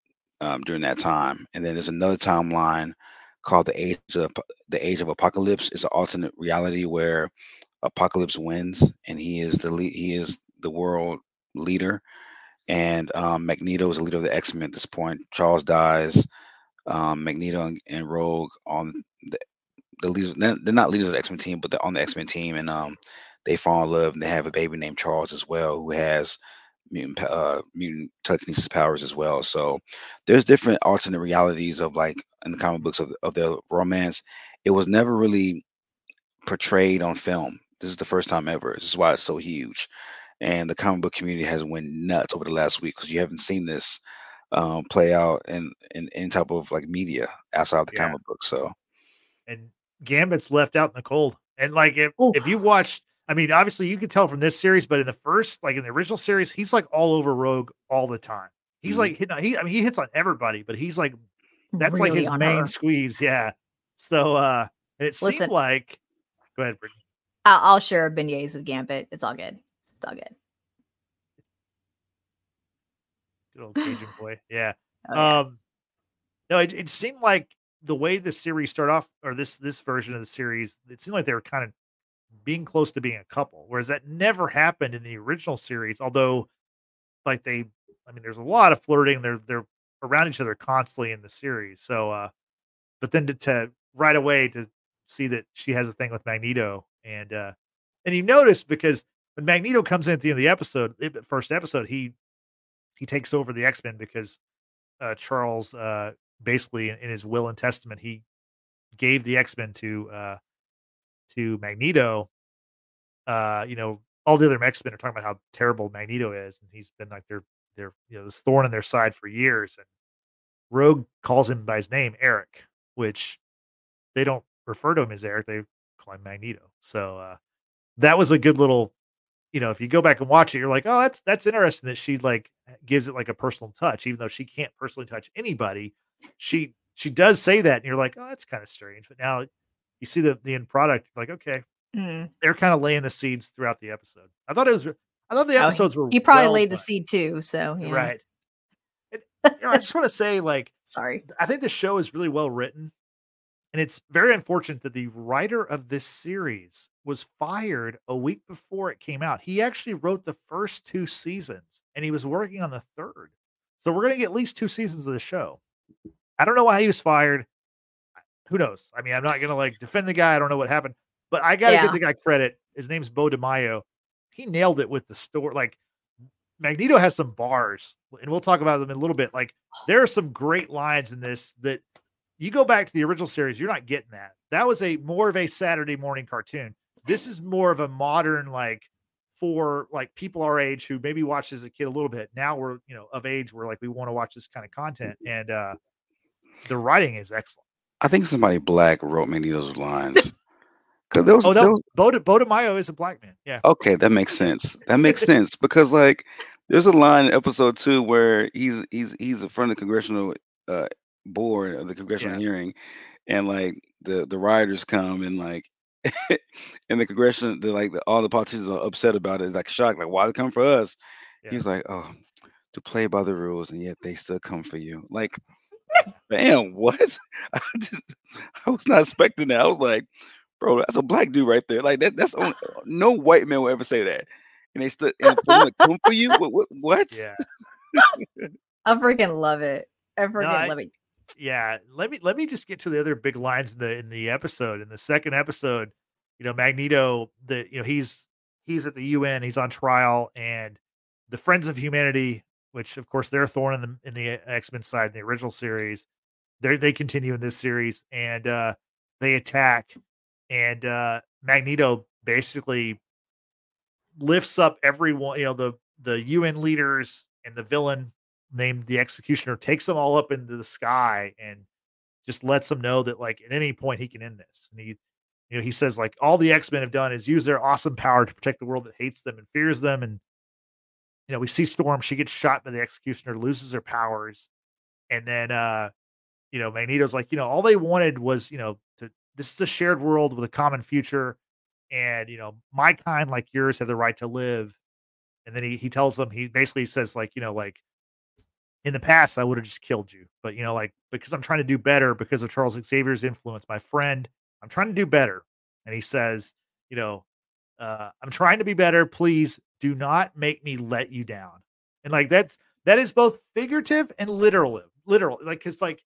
during that time. And then there's another timeline called the Age of Apocalypse. It's an alternate reality where Apocalypse wins, and he is the world leader. And Magneto is the leader of the X-Men at this point. Charles dies. Magneto and Rogue on the, the leaders. They're not leaders of the X-Men team, but they're on the X-Men team, and they fall in love, and they have a baby named Charles as well, who has mutant telekinesis powers as well. So there's different alternate realities of, like, in the comic books of their romance. It was never really portrayed on film. This is the first time ever. This is why it's so huge. And the comic book community has went nuts over the last week because you haven't seen this play out in any type of like media outside of the Yeah. comic book. So And Gambit's left out in the cold. And like if Oof. you watch, I mean, obviously you could tell from this series, but in the first, like in the original series, he's like all over Rogue all the time. He's Mhm. like he hits on everybody, but he's like that's like Really his on main her. squeeze. Yeah. So and it Listen. seemed like go ahead, Brittany. I'll share beignets with Gambit. It's all good. It's all good. Good old Cajun boy. Yeah. Oh, yeah. No, it seemed like the way the series started off, or this version of the series, it seemed like they were kind of being close to being a couple, whereas that never happened in the original series. Although, like I mean, there's a lot of flirting. They're around each other constantly in the series. So, but then to right away to see that she has a thing with Magneto, and you notice because when Magneto comes in at the end of the episode, first episode, he takes over the X-Men because Charles basically in his will and testament he gave the X-Men to Magneto. You know, all the other X-Men are talking about how terrible Magneto is, and he's been like their this thorn in their side for years. And Rogue calls him by his name, Eric, which they don't refer to him as Eric; they call him Magneto. So that was a good little. You know, if you go back and watch it, you're like, oh, that's interesting that she like gives it like a personal touch, even though she can't personally touch anybody. She does say that, and you're like, oh, that's kind of strange. But now you see the end product, like, okay, Mm. they're kind of laying the seeds throughout the episode. I thought the Oh, episodes were he probably well laid the done. seed too. So yeah. Right. And, I just want to say, like, Sorry. I think the show is really well written, and it's very unfortunate that the writer of this series was fired a week before it came out. He actually wrote the first 2 seasons, and he was working on the 3rd. So we're gonna get at least 2 seasons of the show. I don't know why he was fired. Who knows? I mean, I'm not gonna like defend the guy. I don't know what happened, but I gotta give the guy credit. His name's Bo DeMaio. He nailed it with the story. Like Magneto has some bars, and we'll talk about them in a little bit. Like there are some great lines in this that you go back to the original series, you're not getting that. That was more of a Saturday morning cartoon. This is more of a modern, like for like people our age who maybe watched as a kid a little bit. Now we're of age where like we want to watch this kind of content, and the writing is excellent. I think somebody black wrote Magneto's lines. Because there was, Bo DeMaio is a black man. Yeah. Okay, that makes sense. That makes sense because like there's a line in episode 2 where he's in front of the congressional board of the congressional hearing, and like the rioters come and like and the congressional, all the politicians are upset about it, like shocked, like why they come for us? Yeah. He's like, oh, to play by the rules, and yet they still come for you. Like, damn, what? I was not expecting that. I was like, bro, that's a black dude right there. Like that's no white man will ever say that. And they stood and come for you. What? Yeah. I freaking love it. I freaking love it. Yeah. Let me just get to the other big lines in the episode. In the second episode, Magneto, he's at the UN, he's on trial, and the Friends of Humanity, which of course they're thorn in the X-Men side in the original series, they continue in this series, and they attack, and Magneto basically lifts up everyone, the UN leaders and the villain named the Executioner, takes them all up into the sky and just lets them know that like at any point he can end this. And he says like all the X-Men have done is use their awesome power to protect the world that hates them and fears them. And we see Storm, she gets shot by the Executioner, loses her powers, and then Magneto's like, all they wanted was this is a shared world with a common future, and my kind like yours have the right to live. And then he tells them, he basically says like in the past, I would have just killed you. But, like, because I'm trying to do better because of Charles Xavier's influence, my friend, I'm trying to do better. And he says, I'm trying to be better. Please do not make me let you down. And like, that is both figurative and literal. Like, cause like,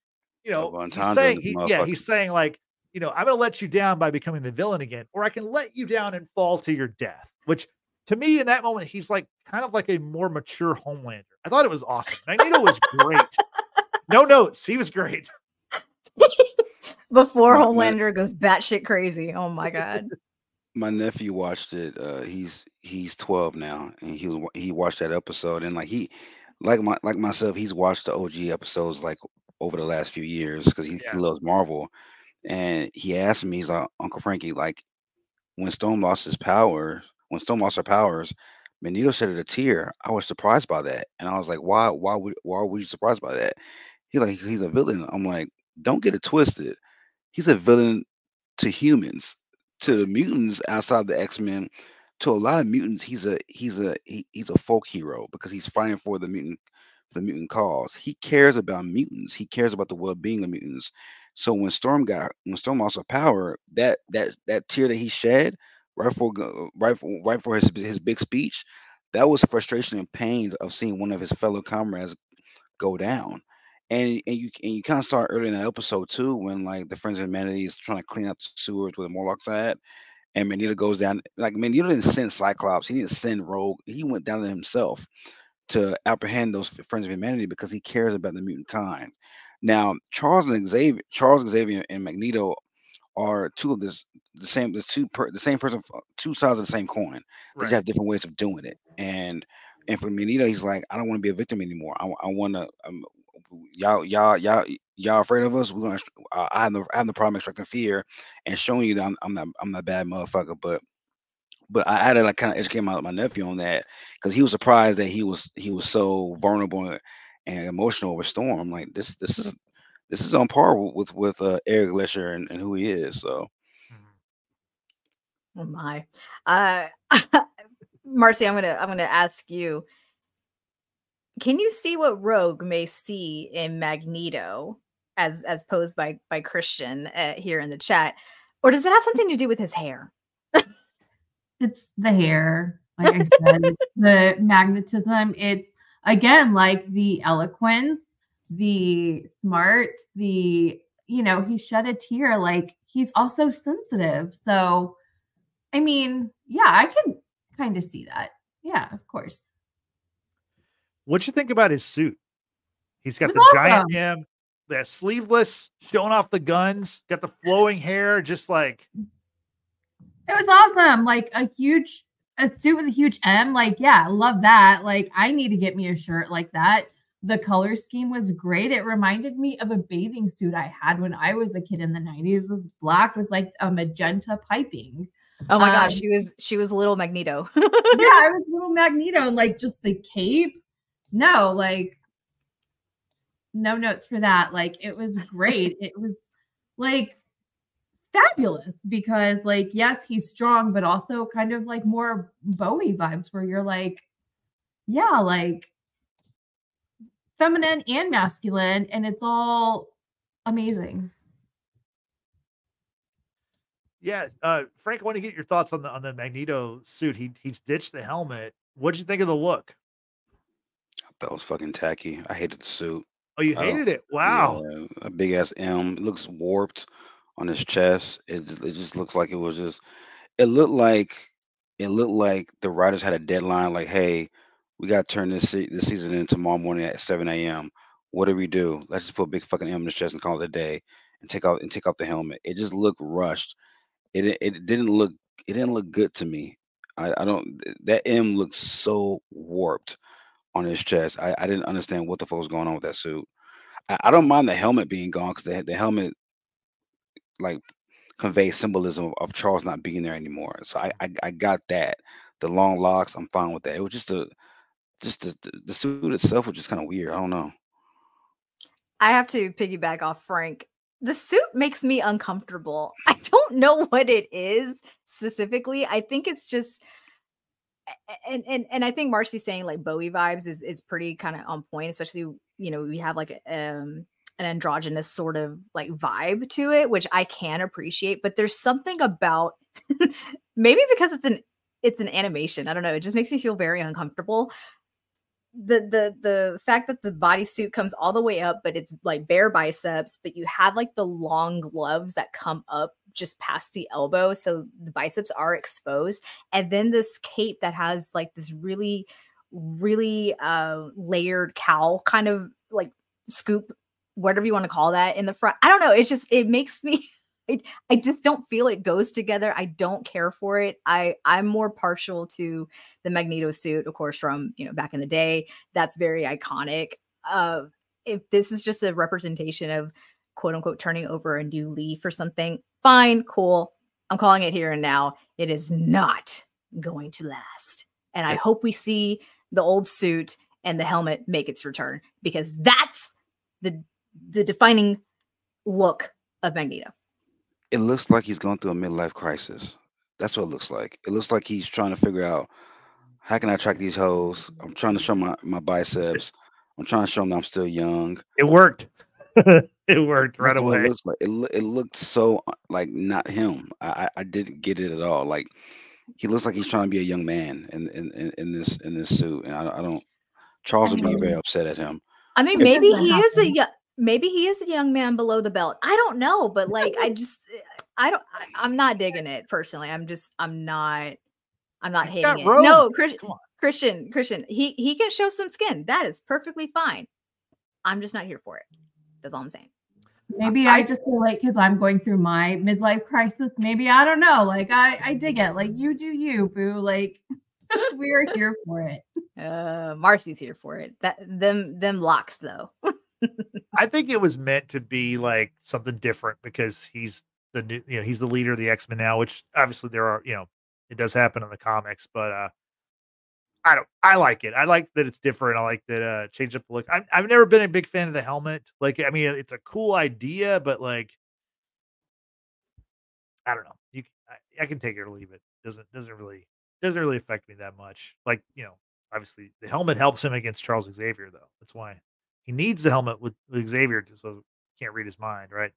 he's saying like, I'm going to let you down by becoming the villain again, or I can let you down and fall to your death, which to me in that moment, he's like kind of like a more mature Homelander. I thought it was awesome. Magneto was great. No notes. He was great. Before Homelander goes batshit crazy. Oh my God. My nephew watched it. He's 12 now, and he watched that episode, and like myself, he's watched the OG episodes like over the last few years because he loves Marvel. And he asked me, he's like, Uncle Frankie, like when Storm lost her powers, Magneto shed a tear. I was surprised by that, and I was like, why were you surprised by that? He's a villain. I'm like, don't get it twisted. He's a villain to humans, to the mutants outside the X-Men. To a lot of mutants, he's a folk hero because he's fighting for the mutant cause. He cares about mutants. He cares about the well-being of mutants. So when Storm lost her power, that tear that he shed right for his big speech, that was frustration and pain of seeing one of his fellow comrades go down. And you kind of saw it early in that episode too, when like the Friends of Humanity is trying to clean out the sewers where the Morlocks at, and Magneto goes down. Like Magneto didn't send Cyclops, he didn't send Rogue, he went down there himself to apprehend those Friends of Humanity because he cares about the mutant kind. Now, Charles Xavier, and Magneto are the same person, two sides of the same coin. They just have different ways of doing it. And for Magneto, he's like, I don't want to be a victim anymore. I want to. Y'all afraid of us? We're gonna. I have no problem extracting fear and showing you that I'm not bad motherfucker. But I had to like kind of educate my nephew on that because he was surprised that he was so vulnerable and emotional with Storm. I'm like, this is on par with Eric Lesher and who he is. So, oh my, Marcy, I'm gonna ask you. Can you see what Rogue may see in Magneto as posed by Christian here in the chat, or does it have something to do with his hair? It's the hair, like I said, the magnetism. It's again like the eloquence, the smart, he shed a tear. Like he's also sensitive. So, I mean, yeah, I can kind of see that. Yeah, of course. What'd you think about his suit? He's got the giant M, the sleeveless, showing off the guns, got the flowing hair, just like. It was awesome. Like a suit with a huge M. Like, yeah, I love that. Like, I need to get me a shirt like that. The color scheme was great. It reminded me of a bathing suit I had when I was a kid in the 90s. It was black with like a magenta piping. Oh my gosh, she was little Magneto. Yeah, I was little Magneto, and like just the cape. No, like no notes for that. Like it was great. It was like fabulous because like yes, he's strong, but also kind of like more Bowie vibes where you're like, yeah, like feminine and masculine, and it's all amazing. Yeah, Frank, I want to get your thoughts on the Magneto suit. He's ditched the helmet. What did you think of the look? That was fucking tacky. I hated the suit. Oh, you hated it? Wow. Yeah, a big ass M. It looks warped on his chest. It just looks like it was just. It looked like the writers had a deadline. Like, hey, we got to turn this season in tomorrow morning at 7 a.m. What do we do? Let's just put a big fucking M in his chest and call it a day, and take off the helmet. It just looked rushed. It didn't look good to me. I don't. That M looked so warped on his chest. I didn't understand what the fuck was going on with that suit. I don't mind the helmet being gone because the helmet like conveys symbolism of Charles not being there anymore. So I got that. The long locks, I'm fine with that. It was just the suit itself was just kind of weird. I don't know. I have to piggyback off Frank. The suit makes me uncomfortable. I don't know what it is specifically. I think it's just and I think Marcy saying like Bowie vibes is pretty kind of on point, especially, you know, we have like an androgynous sort of like vibe to it, which I can appreciate, but there's something about maybe because it's an animation. I don't know. It just makes me feel very uncomfortable. The fact that the bodysuit comes all the way up, but it's like bare biceps, but you have like the long gloves that come up just past the elbow, so the biceps are exposed, and then this cape that has like this really layered cowl kind of like scoop, whatever you want to call that, in the front. I don't know, it's just, it makes me I just don't feel it goes together. I don't care for it. I'm more partial to the Magneto suit, of course, from, you know, back in the day. That's very iconic. If this is just a representation of quote unquote turning over a new leaf or something, fine, cool. I'm calling it here and now. It is not going to last. And I hope we see the old suit and the helmet make its return, because that's the defining look of Magneto. It looks like he's going through a midlife crisis. That's what it looks like. It looks like he's trying to figure out, how can I attract these hoes? I'm trying to show my biceps. I'm trying to show them that I'm still young. It worked. It worked right That's what it away. looks like. It looked so like not him. I didn't get it at all. Like, he looks like he's trying to be a young man in this suit, and I don't. Charles would be very upset at him. I mean, maybe he is a young man below the belt. I don't know, but like, I'm not digging it personally. I'm not hating it. No, Christian, he can show some skin. That is perfectly fine. I'm just not here for it. That's all I'm saying. Maybe I just feel like, because I'm going through my midlife crisis, maybe, I don't know. Like, I dig it. Like, you do you, boo. Like, we're here for it. Marcy's here for it. Them locks though. I think it was meant to be like something different, because he's the new, you know, he's the leader of the X-Men now, which obviously there are, you know, it does happen in the comics, but I like it. I like that it's different. I like that change up the look. I've never been a big fan of the helmet. Like, I mean, it's a cool idea, but like, I don't know. I can take it or leave it. Doesn't really affect me that much. Like, you know, obviously the helmet helps him against Charles Xavier, though. That's why he needs the helmet with Xavier, so he can't read his mind, right?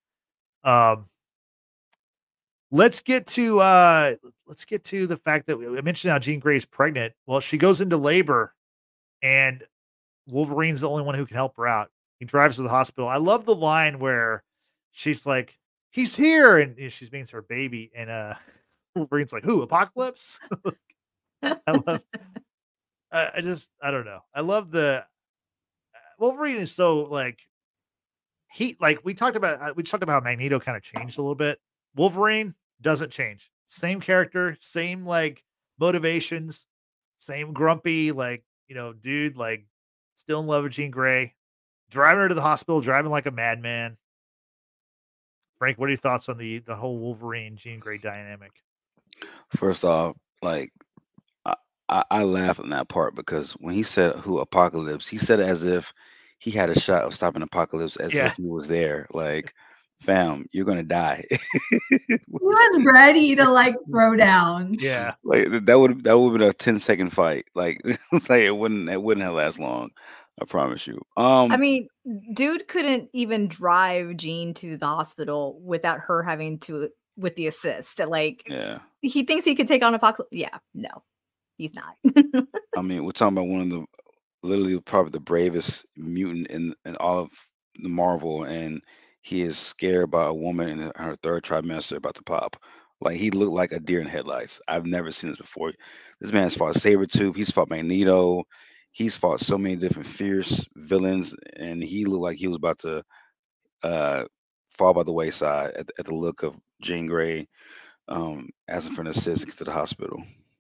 Let's get to the fact that we mentioned how Jean Grey is pregnant. Well, she goes into labor, and Wolverine's the only one who can help her out. He drives to the hospital. I love the line where she's like, "He's here," and you know, she's means her baby, and Wolverine's like, "Who? Apocalypse?" I love. I don't know. I love the Wolverine is so like we talked about how Magneto kind of changed a little bit. Wolverine doesn't change. Same character, same like motivations, same grumpy, like, you know, dude, like still in love with Jean Grey, driving her to the hospital, driving like a madman. Frank, what are your thoughts on the whole Wolverine Jean Grey dynamic? First off, like, I laugh in that part, because when he said who Apocalypse, he said it as if he had a shot of stopping Apocalypse, as if he was there. Like, fam, you're gonna die. He was ready to like throw down. Yeah, like that would have been a 10-second fight. Like, like it wouldn't have last long. I promise you. I mean, dude couldn't even drive Jean to the hospital without her having to with the assist. Like, yeah, he thinks he could take on Apocalypse. Yeah, no, he's not. I mean, we're talking about one of the literally probably the bravest mutant in all of the Marvel, and he is scared by a woman in her third trimester about to pop. Like, he looked like a deer in headlights. I've never seen this before. This man's fought Sabretooth. He's fought Magneto. He's fought so many different fierce villains, and he looked like he was about to fall by the wayside at the look of Jean Grey asking for an assist to get to the hospital.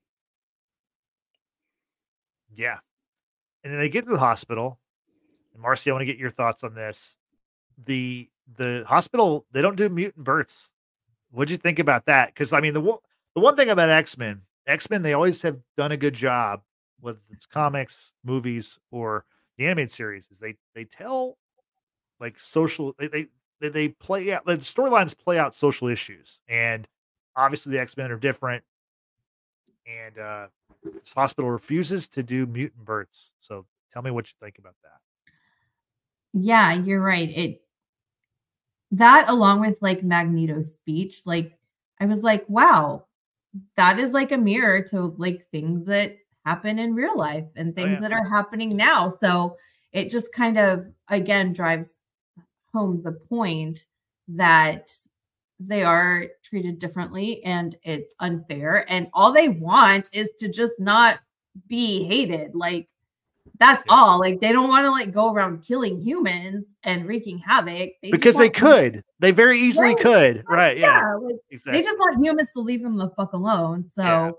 Yeah. And then they get to the hospital. And Marcy, I want to get your thoughts on this. The hospital, they don't do mutant births. What'd you think about that? Because I mean, the one thing about X-Men, they always have done a good job, whether it's comics, movies, or the animated series, is they tell like social, they play out, the storylines play out social issues, and obviously the X-Men are different, and This hospital refuses to do mutant births. So tell me what you think about that. Yeah, you're right. That along with like Magneto's speech, like I was like, wow, that is like a mirror to like things that happen in real life and things that are happening now. So it just kind of again drives home the point that they are treated differently and it's unfair. And all they want is to just not be hated. Like that's all. Like they don't want to like go around killing humans and wreaking havoc. Because they could. They very easily could. Right. Yeah. Like, exactly. They just want humans to leave them the fuck alone. So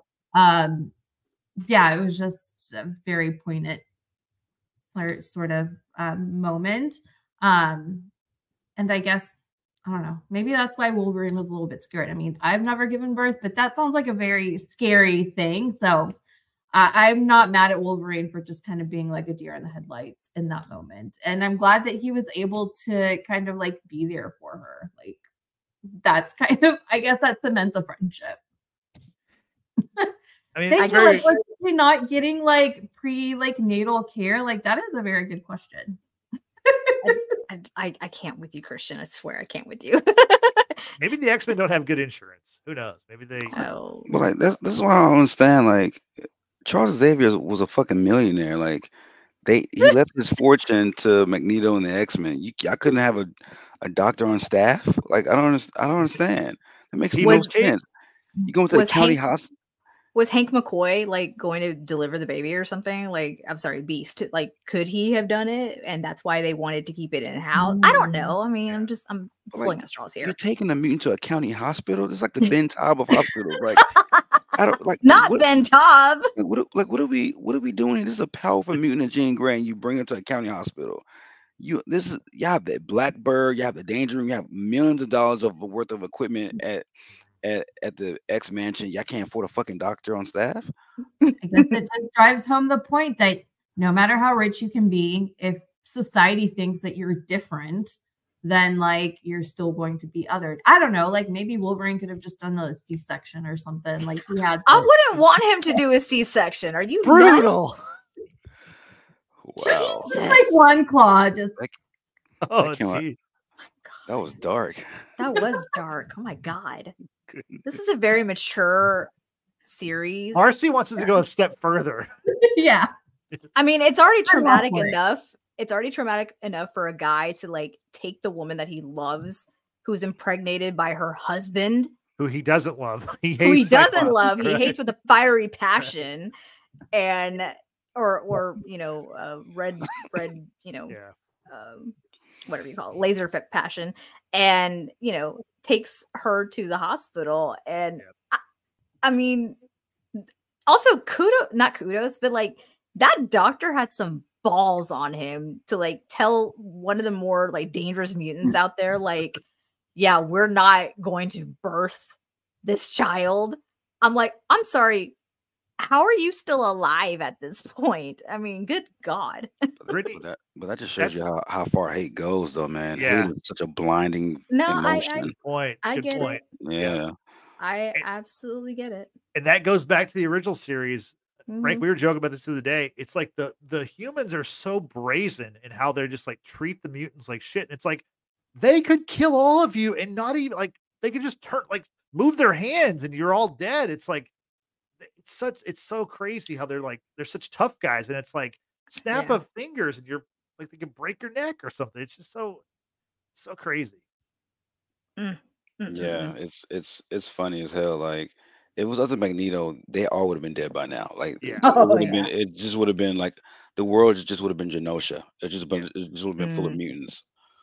it was just a very poignant sort of moment. And I guess, I don't know, maybe that's why Wolverine was a little bit scared. I mean, I've never given birth, but that sounds like a very scary thing. So I'm not mad at Wolverine for just kind of being like a deer in the headlights in that moment. And I'm glad that he was able to kind of like be there for her. Like that's kind of, I guess that cements a friendship. I mean, thank you. Like, not getting like natal care. Like that is a very good question. I can't with you, Christian. I swear I can't with you. Maybe the X-Men don't have good insurance. Who knows? Maybe they. Well, like this is why I don't understand. Like Charles Xavier was a fucking millionaire. Like he left his fortune to Magneto and the X-Men. I couldn't have a doctor on staff. Like I don't understand. That makes no sense. You go into the county hospital. Was Hank McCoy like going to deliver the baby or something? Like, I'm sorry, Beast. Like, could he have done it? And that's why they wanted to keep it in house. I don't know. I mean, I'm pulling at straws here. You're taking a mutant to a county hospital. It's like the Ben Taub of hospitals. Like, I don't like not Ben Taub. What are we doing? This is a powerful mutant in Jean Grey, and you bring her to a county hospital. You have the Blackbird, you have the Danger Room, you have millions of dollars worth of equipment at the X Mansion. Y'all can't afford a fucking doctor on staff. I guess it just drives home the point that no matter how rich you can be, if society thinks that you're different, then like you're still going to be othered. I don't know. Like maybe Wolverine could have just done a C-section or something. Like he had. I wouldn't want him to do a C-section. Are you brutal? Wow. Just like one claw. Just. That was dark. That was dark. Oh my god. This is a very mature series. Marcy wants it to go a step further. Yeah. I mean, it's already traumatic enough. It's already traumatic enough for a guy to like take the woman that he loves, who's impregnated by her husband, who he doesn't love. He hates with a fiery passion, and or red, whatever you call it, laser passion, and takes her to the hospital. And I mean, also not kudos, but like that doctor had some balls on him to like tell one of the more like dangerous mutants out there, like, yeah, we're not going to birth this child. I'm like, I'm sorry, how are you still alive at this point? I mean, good God. But that just shows you how far hate goes, though, man. Hate is such a blinding emotion. I get it. Yeah. I absolutely get it. And that goes back to the original series. Right? We were joking about this the other day. It's like the humans are so brazen in how they're just like treat the mutants like shit. And it's like they could kill all of you and not even like they could just move their hands and you're all dead. It's like it's so crazy how they're such tough guys, and it's like snap of fingers and you're like they can break your neck or something. It's just so crazy. Yeah, it's funny as hell. Like if it was other Magneto, they all would have been dead by now. Like it just would have been like the world just would have been Genosha. It just would have been full of mutants.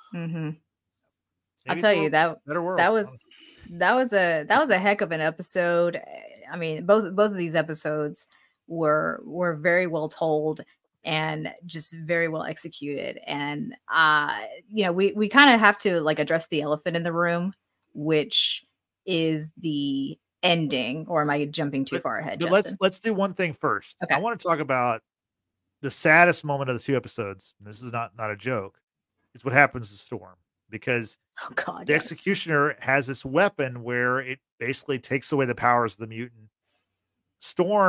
I'll tell you that was a heck of an episode. I mean, both of these episodes were very well told and just very well executed. And we kind of have to like address the elephant in the room, which is the ending. Or am I jumping too far ahead? Let's do one thing first. Okay. I want to talk about the saddest moment of the two episodes. And this is not a joke. It's what happens to Storm, because the Executioner has this weapon where it basically takes away the powers of the mutant. Storm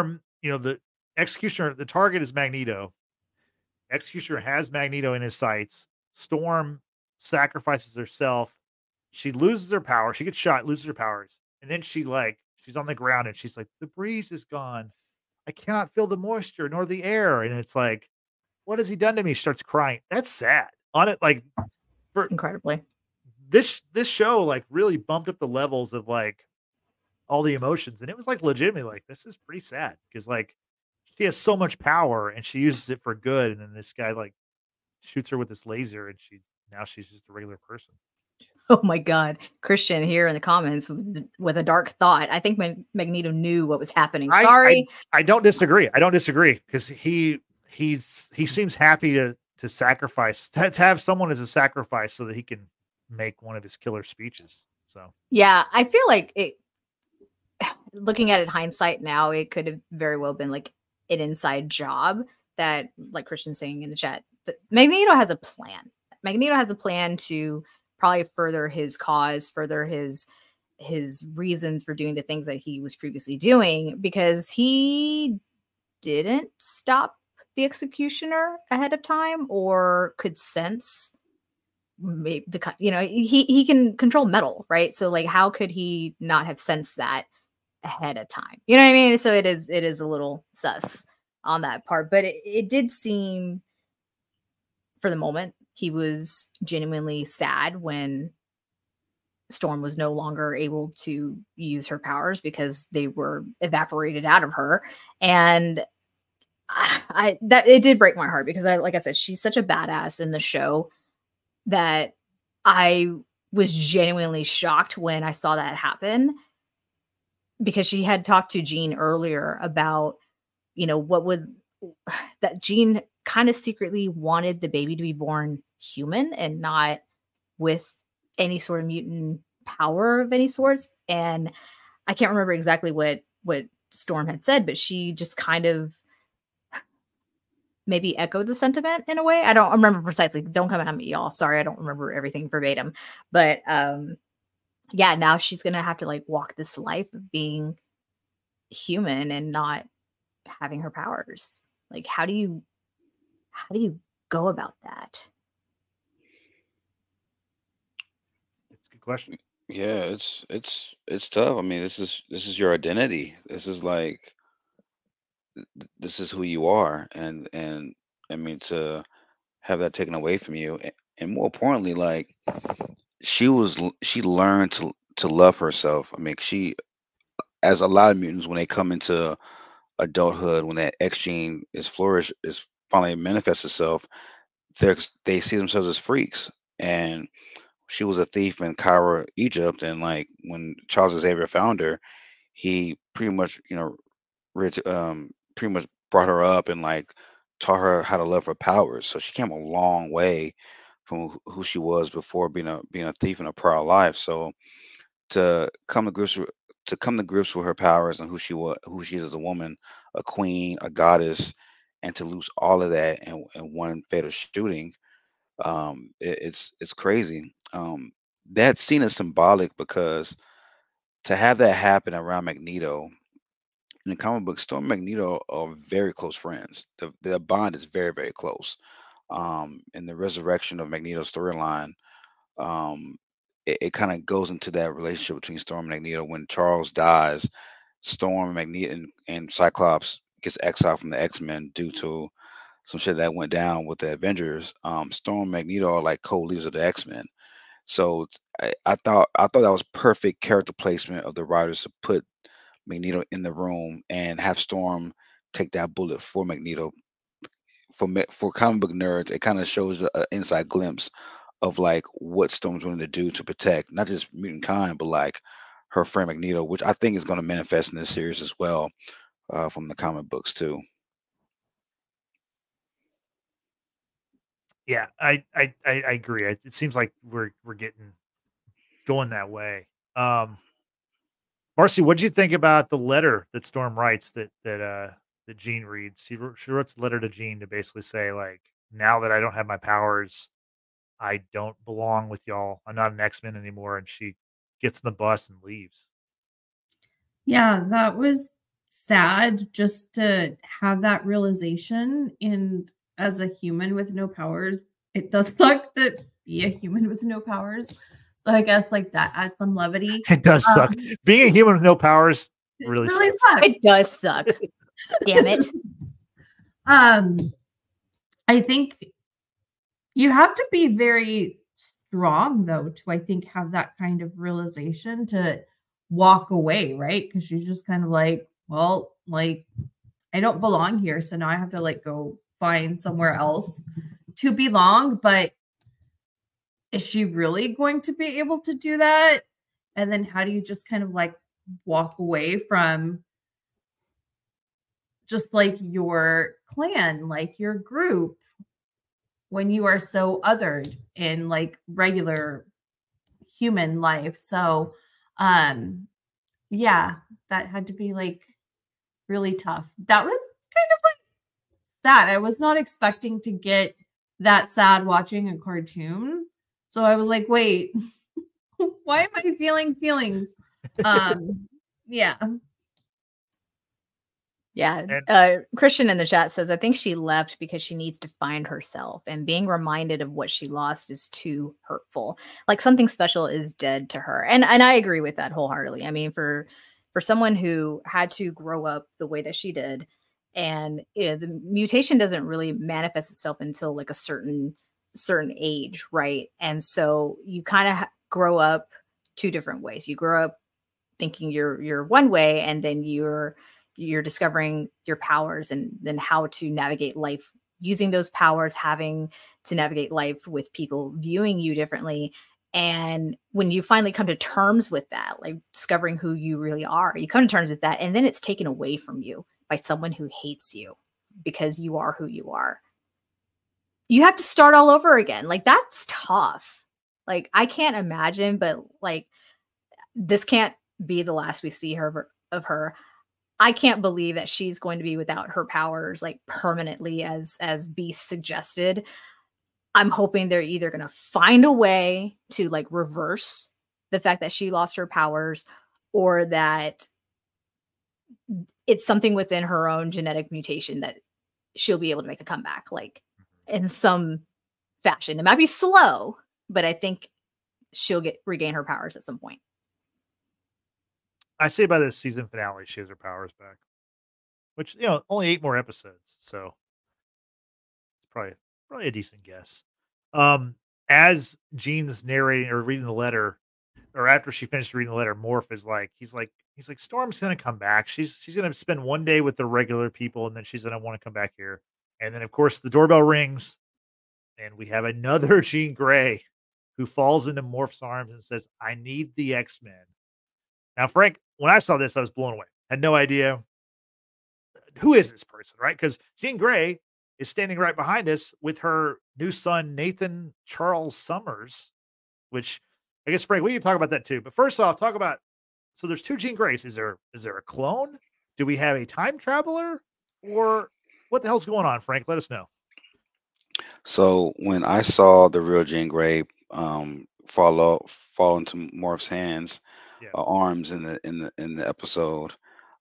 the Executioner, the target is Magneto. Executioner has Magneto in his sights. Storm sacrifices herself. She loses her power. She gets shot, loses her powers. And then she's on the ground and she's like, the breeze is gone. I cannot feel the moisture nor the air. And it's like, what has he done to me? She starts crying. That's sad. On it, like, for Incredibly. this show, like, really bumped up the levels of like all the emotions. And it was like legitimately like, this is pretty sad because like she has so much power and she uses it for good. And then this guy like shoots her with this laser and she's just a regular person. Oh my God. Christian here in the comments with a dark thought. I think Magneto knew what was happening. Sorry. I don't disagree. I don't disagree because he seems happy to sacrifice, to have someone as a sacrifice so that he can make one of his killer speeches. So yeah, I feel like it, looking at it hindsight now, it could have very well been like an inside job that, like Christian's saying in the chat, that Magneto has a plan. Magneto has a plan to probably further his cause, further his reasons for doing the things that he was previously doing, because he didn't stop the Executioner ahead of time or could sense maybe he can control metal, right? So like, how could he not have sensed that ahead of time? You know what I mean? So it is a little sus on that part, but it did seem, for the moment, he was genuinely sad when Storm was no longer able to use her powers because they were evaporated out of her. And that it did break my heart because like I said, she's such a badass in the show that I was genuinely shocked when I saw that happen, because she had talked to Jean earlier about, that Jean kind of secretly wanted the baby to be born human and not with any sort of mutant power of any sorts. And I can't remember exactly what Storm had said, but she just kind of maybe echoed the sentiment in a way. I don't remember precisely. Don't come at me, y'all. Sorry, I don't remember everything verbatim. But yeah, now she's gonna have to like walk this life of being human and not having her powers. Like, how do you go about that? It's a good question. Yeah, it's tough. I mean, this is your identity. This is like this is who you are, and I mean, to have that taken away from you, and more importantly, like she learned to love herself. I mean, she, as a lot of mutants, when they come into adulthood, when that X gene is finally manifests itself, they see themselves as freaks. And she was a thief in Cairo, Egypt, and like when Charles Xavier found her, he pretty much, pretty much brought her up and like taught her how to love her powers. So she came a long way from who she was before being a thief in a prior life. So to come to grips with her powers and who she is as a woman, a queen, a goddess, and to lose all of that in one fatal shooting, it's crazy. That scene is symbolic because to have that happen around Magneto, in the comic book, Storm and Magneto are very close friends. The bond is very, very close. In the resurrection of Magneto's storyline, um, it kind of goes into that relationship between Storm and Magneto. When Charles dies, Storm, Magneto, and Cyclops gets exiled from the X-Men due to some shit that went down with the Avengers. Storm and Magneto are like co-leaders of the X-Men. So I thought that was perfect character placement of the writers to put Magneto in the room and have Storm take that bullet for Magneto. For comic book nerds, it kind of shows an inside glimpse of like what Storm's willing to do to protect not just mutant kind, but like her friend Magneto, which I think is going to manifest in this series as well, from the comic books too. Yeah, I agree. It seems like we're getting going that way. Marcy, what did you think about the letter that Storm writes that Jean reads? She wrote a letter to Jean to basically say like, now that I don't have my powers, I don't belong with y'all. I'm not an X-Men anymore. And she gets in the bus and leaves. Yeah, that was sad just to have that realization. And as a human with no powers, it does suck to be a human with no powers. So I guess like that adds some levity. It does suck. Being a human with no powers really sucks. sucks. It does suck. Damn it. I think you have to be very strong though to, I think, have that kind of realization to walk away, right? Because she's just kind of like, well, like I don't belong here, so now I have to like go find somewhere else to belong. But is she really going to be able to do that? And then how do you just kind of like walk away from just like your clan, like your group, when you are so othered in like regular human life? So yeah, that had to be like really tough. That was kind of like sad. I was not expecting to get that sad watching a cartoon. So I was like, wait, why am I feeling feelings? Yeah. Yeah. Christian in the chat says, I think she left because she needs to find herself, and being reminded of what she lost is too hurtful. Like something special is dead to her. And I agree with that wholeheartedly. I mean, for someone who had to grow up the way that she did, and the mutation doesn't really manifest itself until like a certain age, right? And so you kind of grow up two different ways. You grow up thinking you're one way, and then you're discovering your powers and then how to navigate life using those powers, having to navigate life with people viewing you differently. And when you finally come to terms with that, like discovering who you really are, you come to terms with that, and then it's taken away from you by someone who hates you because you are who you are. You have to start all over again. Like that's tough. Like I can't imagine, but like this can't be the last we see of her. I can't believe that she's going to be without her powers like permanently, as Beast suggested. I'm hoping they're either going to find a way to like reverse the fact that she lost her powers, or that it's something within her own genetic mutation that she'll be able to make a comeback, like in some fashion. It might be slow, but I think she'll regain her powers at some point. I say by the season finale, she has her powers back, which, only 8 more episodes. So it's probably a decent guess. As Jean's narrating or reading the letter, or after she finished reading the letter, Morph is like, he's like, Storm's going to come back. She's going to spend one day with the regular people, and then she's going to want to come back here. And then of course the doorbell rings, and we have another Jean Grey who falls into Morph's arms and says, I need the X-Men. Now, Frank, when I saw this, I was blown away. Had no idea who is this person, right? Because Jean Grey is standing right behind us with her new son, Nathan Charles Summers, which I guess, Frank, we can talk about that too. But first off, talk about, so there's 2 Jean Greys. Is there a clone? Do we have a time traveler? Or what the hell's going on, Frank? Let us know. So when I saw the real Jean Grey fall into Morph's hands, arms in the episode,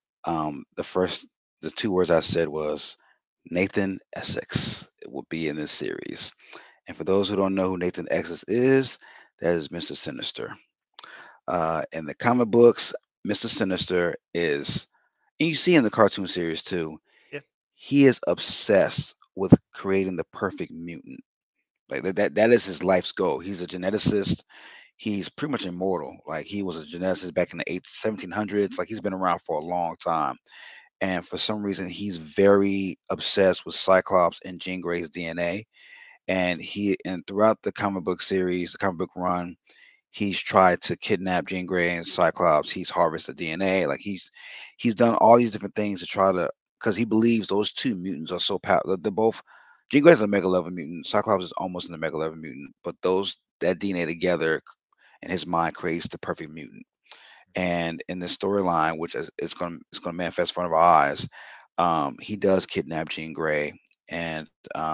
the 2 words I said was Nathan Essex. It will be in this series. And for those who don't know who Nathan Essex is, that is Mr. Sinister. In the comic books, Mr. Sinister is, and you see in the cartoon series too, he is obsessed with creating the perfect mutant. Like that is his life's goal. He's a geneticist. He's pretty much immortal. Like he was a geneticist back in the 1700s. Like he's been around for a long time. And for some reason, he's very obsessed with Cyclops and Jean Grey's DNA. And throughout the comic book series, the comic book run, he's tried to kidnap Jean Grey and Cyclops. He's harvested DNA. Like he's done all these different things to try to, because he believes those 2 mutants are so powerful. They're both, Jean Grey's a mega level mutant. Cyclops is almost an mega level mutant. But that DNA together in his mind creates the perfect mutant. And in the storyline, which is going to manifest in front of our eyes, he does kidnap Jean Grey, and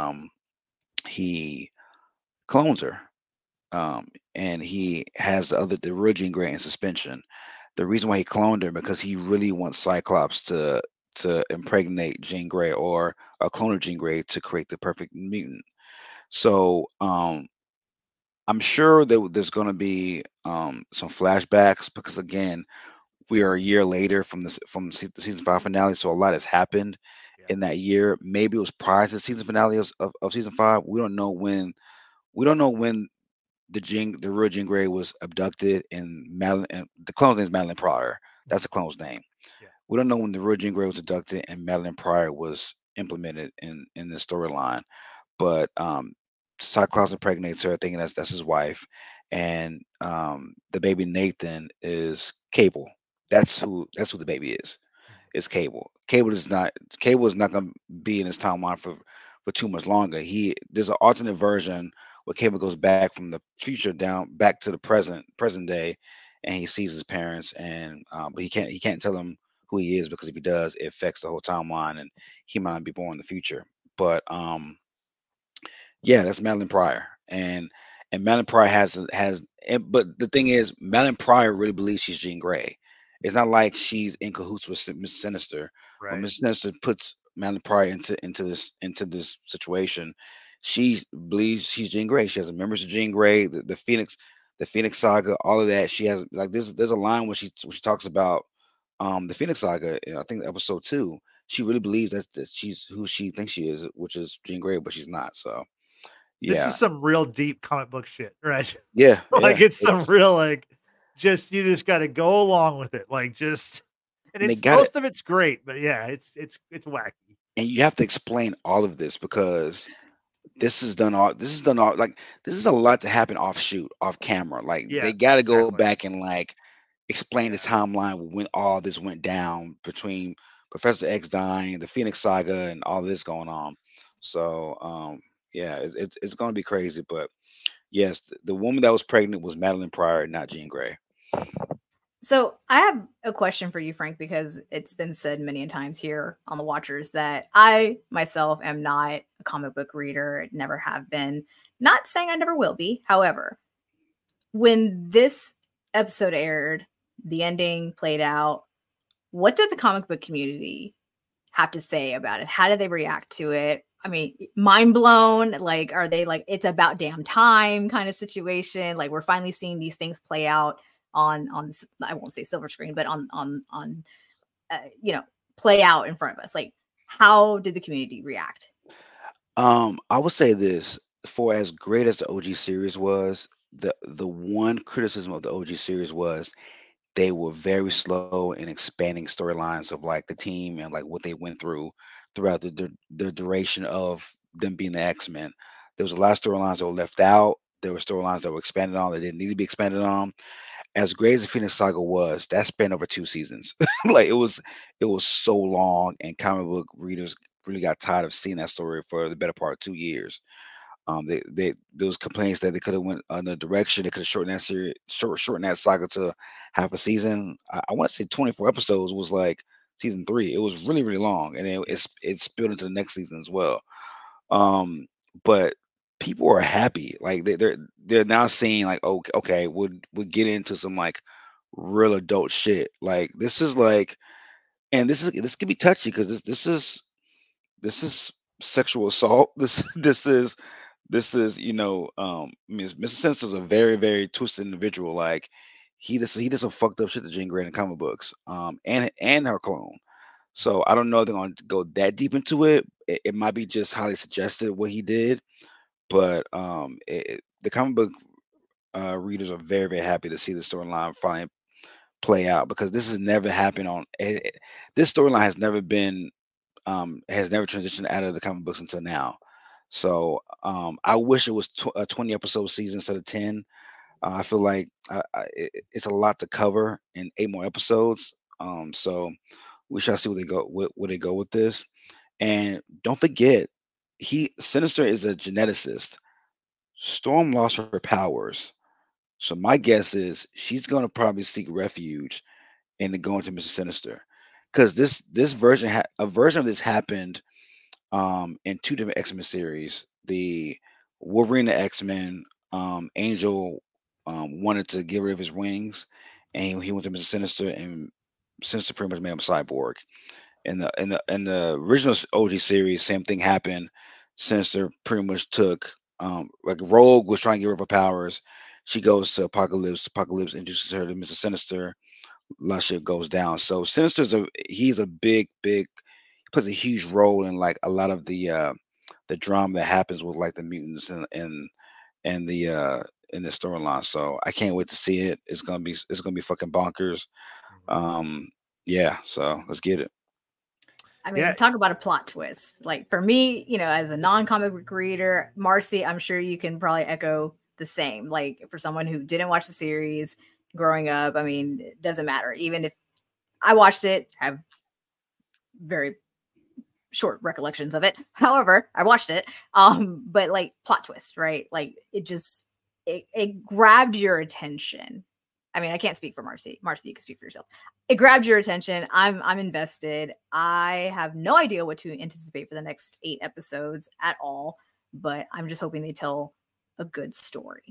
he clones her. And he has the real Jean Grey in suspension. The reason why he cloned her because he really wants Cyclops to to impregnate Jean Grey or a clone of Jean Grey to create the perfect mutant. So I'm sure that there's going to be some flashbacks because again, we are a year later from the season 5 finale, so a lot has happened Yeah. in that year. Maybe it was prior to the season finale of season 5. We don't know when. We don't know when the real Jean Grey was abducted, and Madeline, and the clone's name is Madeline Pryor. That's the clone's name. Yeah. We don't know when the real Jean Grey was abducted and Madeline Pryor was implemented in the storyline. But Cyclops impregnates her, thinking that's his wife, and the baby Nathan is Cable. That's who the baby is. It's Cable. Cable is not going to be in his timeline for too much longer. There's an alternate version where Cable goes back from the future down back to the present day, and he sees his parents, and but he can't tell them who he is because if he does, it affects the whole timeline, and he might not be born in the future. But yeah, that's Madeline Pryor, and Madeline Pryor but the thing is, Madeline Pryor really believes she's Jean Grey. It's not like she's in cahoots with Miss Sinister. When Right. Miss Sinister puts Madeline Pryor into this situation, she believes she's Jean Grey. She has the members of Jean Grey, the Phoenix Saga, all of that. She has like there's a line where she talks about the Phoenix Saga. I think episode 2. She really believes that she's who she thinks she is, which is Jean Grey, but she's not. So This yeah, is some real deep comic book shit, right? yeah, Like yeah. it's some real like you just got to go along with it. Like just and And they it's got it, most of it's great, but yeah, it's wacky. and you have to explain all of this because like this is a lot to happen off camera. Like Yeah, they got to go exactly. back and like explain the Yeah. timeline when all this went down between Professor X dying, the Phoenix Saga, and all this going on. So yeah, it's going to be crazy. But yes, the woman that was pregnant was Madeline Pryor, not Jean Grey. So I have a question for you, Frank, because it's been said many times here on the Watchers that I myself am not a comic book reader, never have been. Not saying I never will be. However, when this episode aired, the ending played out, what did the comic book community have to say about it? How did they react to it? I mean, mind blown? Like, are they like, it's about damn time kind of situation? Like, we're finally seeing these things play out on I won't say silver screen, but on play out in front of us. Like, how did the community react? I would say this: for as great as the OG series was, the one criticism of the OG series was they were very slow in expanding storylines of like the team and like what they went through throughout the duration of them being the X-Men. There was a lot of storylines that were left out. There were storylines that were expanded on that didn't need to be expanded on. As great as the Phoenix Saga was, that spanned over 2 seasons. Like it was so long, and comic book readers really got tired of seeing that story for the better part of 2 years. They there was complaints that they could have went another direction. They could have shortened that series, shortened that saga to half a season. I want to say 24 episodes was like season 3. It was really really long, and Yeah. it spilled into the next season as well. But people are happy. Like they're now seeing like, okay, we'll get into some like real adult shit. Like this is like, and this can be touchy because this is sexual assault. This is Mr. Sinister's a very very twisted individual. Like he does some fucked up shit to Jean Grey in the comic books. And her clone. So I don't know if they're going to go that deep into it. It might be just highly suggested what he did, but the comic book readers are very very happy to see the storyline finally play out because this has never happened this storyline has never transitioned out of the comic books until now. So I wish it was a 20 episode season instead of 10. I feel like it's a lot to cover in 8 more episodes. So we shall see where they go with this. And don't forget, Sinister is a geneticist. Storm lost her powers. So my guess is she's gonna probably seek refuge and to go into Mr. Sinister. Because this a version of this happened in 2 different X-Men series. The Wolverine the X-Men, Angel wanted to get rid of his wings and he went to Mr. Sinister and Sinister pretty much made him cyborg. In the original OG series, same thing happened. Sinister pretty much took like Rogue was trying to get rid of her powers. She goes to Apocalypse. Apocalypse introduces her to Mr. Sinister. A lot of shit goes down. So he's a big plays a huge role in like a lot of the drama that happens with like the mutants and in the storyline. So I can't wait to see it. It's gonna be fucking bonkers. Yeah, so let's get it. I mean, talk about a plot twist. Like for me, as a non-comic book reader, Marcy, I'm sure you can probably echo the same. Like for someone who didn't watch the series growing up, I mean, it doesn't matter. Even if I watched it, I have very short recollections of it. However, I watched it. But like plot twist, right? Like it grabbed your attention. I mean, I can't speak for Marcy. Marcy, you can speak for yourself. It grabbed your attention. I'm invested. I have no idea what to anticipate for the next 8 episodes at all, but I'm just hoping they tell a good story.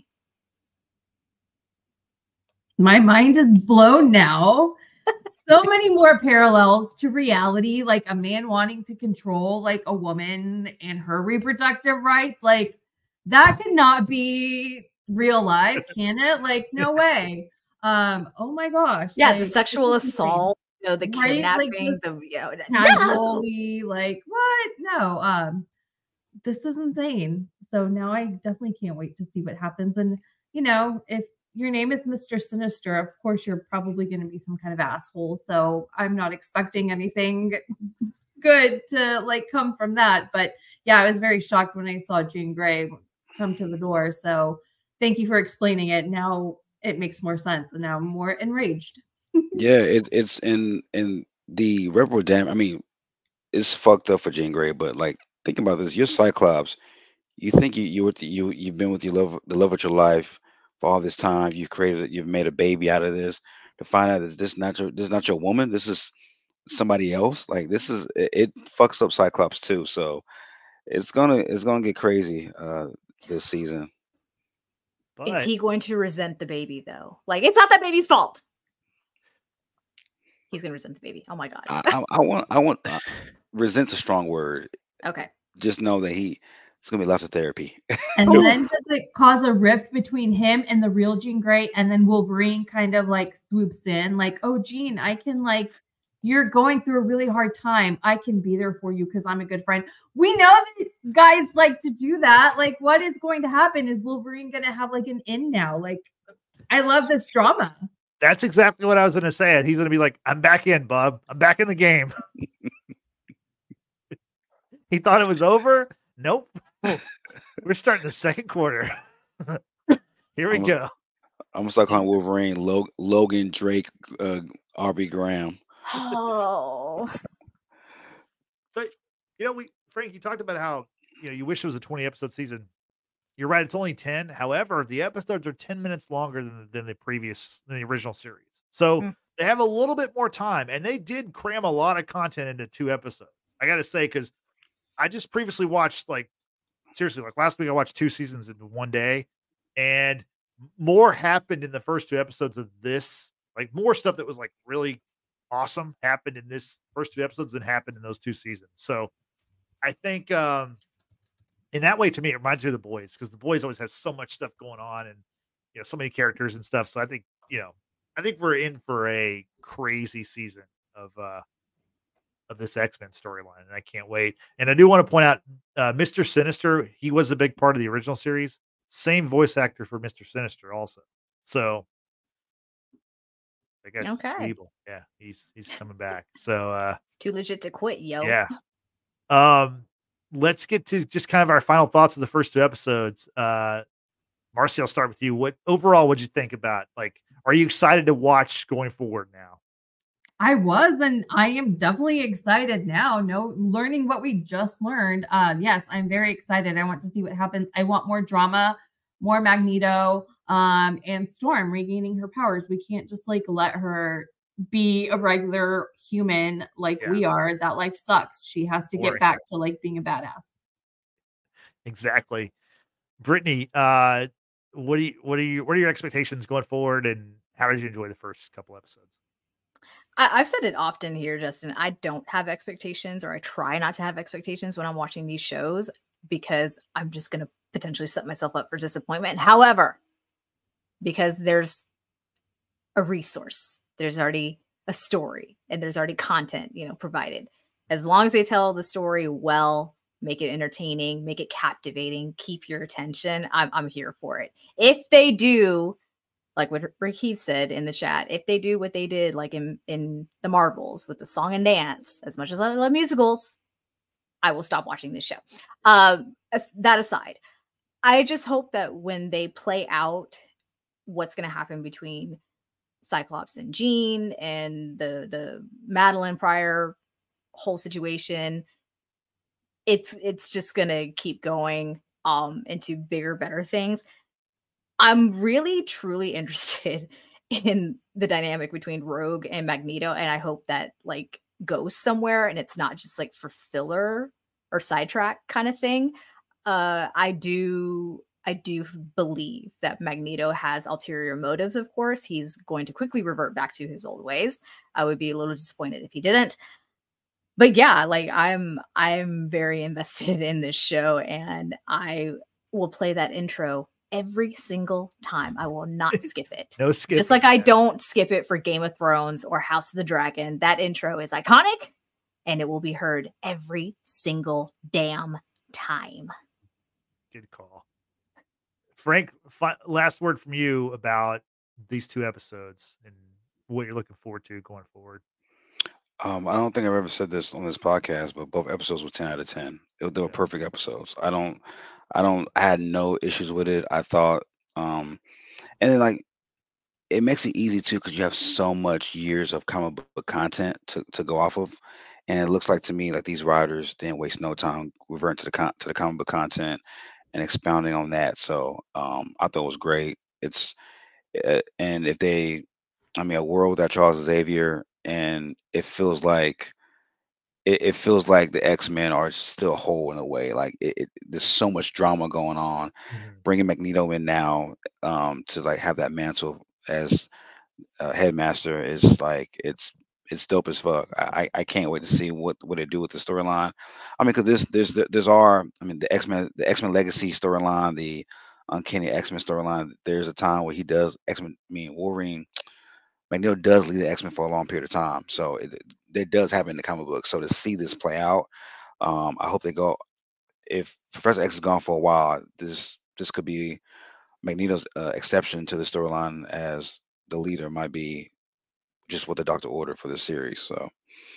My mind is blown now. So many more parallels to reality, like a man wanting to control like a woman and her reproductive rights. Like that could not be real life, can it? Like, no way. Oh my gosh. Yeah, like, the sexual assault, the kidnapping, like casually, like what? No, this is insane. So now I definitely can't wait to see what happens. And if your name is Mr. Sinister, of course you're probably going to be some kind of asshole. So I'm not expecting anything good to like come from that. But yeah, I was very shocked when I saw Jean Grey come to the door. So thank you for explaining it. Now it makes more sense, and now I'm more enraged. Yeah, it's in the Red Dam. I mean, it's fucked up for Jean Grey, but like think about this: you're Cyclops. You think you've been with the love of your life for all this time. You've made a baby out of this. To find out that this is not your woman. This is somebody else. Like it fucks up Cyclops too. So it's gonna get crazy this season. But is he going to resent the baby though? Like it's not that baby's fault. He's gonna resent the baby. Oh my god. I want resent's a strong word. Okay. Just know that it's gonna be lots of therapy. And then does it cause a rift between him and the real Jean Grey? And then Wolverine kind of like swoops in, like, oh Jean, I can like, you're going through a really hard time. I can be there for you because I'm a good friend. We know that guys like to do that. Like, what is going to happen? Is Wolverine going to have like an in now? Like, I love this drama. That's exactly what I was going to say. He's going to be like, I'm back in, bub. I'm back in the game. He thought it was over. Nope. We're starting the second quarter. Here we go. I'm going to start calling Wolverine Logan Drake R.B. Graham. Oh. So, Frank, you talked about how, you wish it was a 20 episode season. You're right. It's only 10. However, the episodes are 10 minutes longer than the original series. So they have a little bit more time, and they did cram a lot of content into 2 episodes. I got to say, because I just previously watched seriously, last week I watched 2 seasons in one day, and more happened in the first 2 episodes of this, like more stuff that was like really awesome happened in this first 2 episodes than happened in those 2 seasons. So I think in that way, to me, it reminds me of The Boys, because The Boys always have so much stuff going on and so many characters and stuff. So I think we're in for a crazy season of this X-Men storyline, and I can't wait. And I do want to point out Mr. Sinister, he was a big part of the original series. Same voice actor for Mr. Sinister also. So I guess evil. Yeah, he's coming back. So it's too legit to quit, yo. Yeah. Let's get to just kind of our final thoughts of the first 2 episodes. Marcy, I'll start with you. What would you think about? Like, are you excited to watch going forward now? I was, and I am definitely excited now. Learning what we just learned. Yes, I'm very excited. I want to see what happens. I want more drama, more Magneto, and Storm regaining her powers. We can't just like let her be a regular human like we are. That life sucks. She has to get back to like being a badass. Exactly. Brittany, what are your expectations going forward, and how did you enjoy the first couple episodes? I've said it often here, Justin. I don't have expectations, or I try not to have expectations when I'm watching these shows because I'm just going to potentially set myself up for disappointment. However, because there's a resource, there's already a story, and there's already content, provided. As long as they tell the story well, make it entertaining, make it captivating, keep your attention, I'm here for it. If they do, like what Rick Heath said in the chat, if they do what they did like in the Marvels with the song and dance, as much as I love musicals, I will stop watching this show. That aside, I just hope that when they play out what's going to happen between Cyclops and Jean and the Madeline Pryor whole situation, it's just going to keep going into bigger, better things. I'm really, truly interested in the dynamic between Rogue and Magneto, and I hope that like goes somewhere and it's not just like for filler or sidetrack kind of thing. I do believe that Magneto has ulterior motives. Of course, he's going to quickly revert back to his old ways. I would be a little disappointed if he didn't. But yeah, like I'm very invested in this show, and I will play that intro every single time. I will not skip it. No skip. Just like I don't skip it for Game of Thrones or House of the Dragon. That intro is iconic, and it will be heard every single damn time. Good call. Frank, last word from you about these 2 episodes and what you're looking forward to going forward. I don't think I've ever said this on this podcast, but both episodes were 10 out of 10. They were perfect episodes. I had no issues with it. I thought, and then like it makes it easy too because you have so much years of comic book content to go off of, and it looks like to me like these writers didn't waste no time reverting to the comic book content and expounding on that. So I thought it was great. And if they, I mean, a world without Charles Xavier, and it feels like the X-Men are still whole in a way. Like there's so much drama going on. Bringing Magneto in now to like have that mantle as headmaster is like it's dope as fuck. I can't wait to see what they do with the storyline. I mean, because the X-Men Legacy storyline, the Uncanny X-Men storyline. There's a time where he does Wolverine. Magneto does lead the X-Men for a long period of time, so it does happen in the comic book. So to see this play out, I hope they go. If Professor X is gone for a while, this could be Magneto's exception to the storyline as the leader. Might be just what the Doctor ordered for the series. So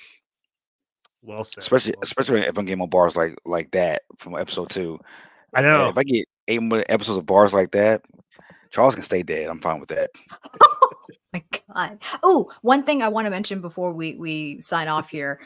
well said. Especially if I'm getting more bars like that from episode 2. I know. If I get 8 more episodes of bars like that, Charles can stay dead. I'm fine with that. My God. Oh, one thing I want to mention before we sign off here.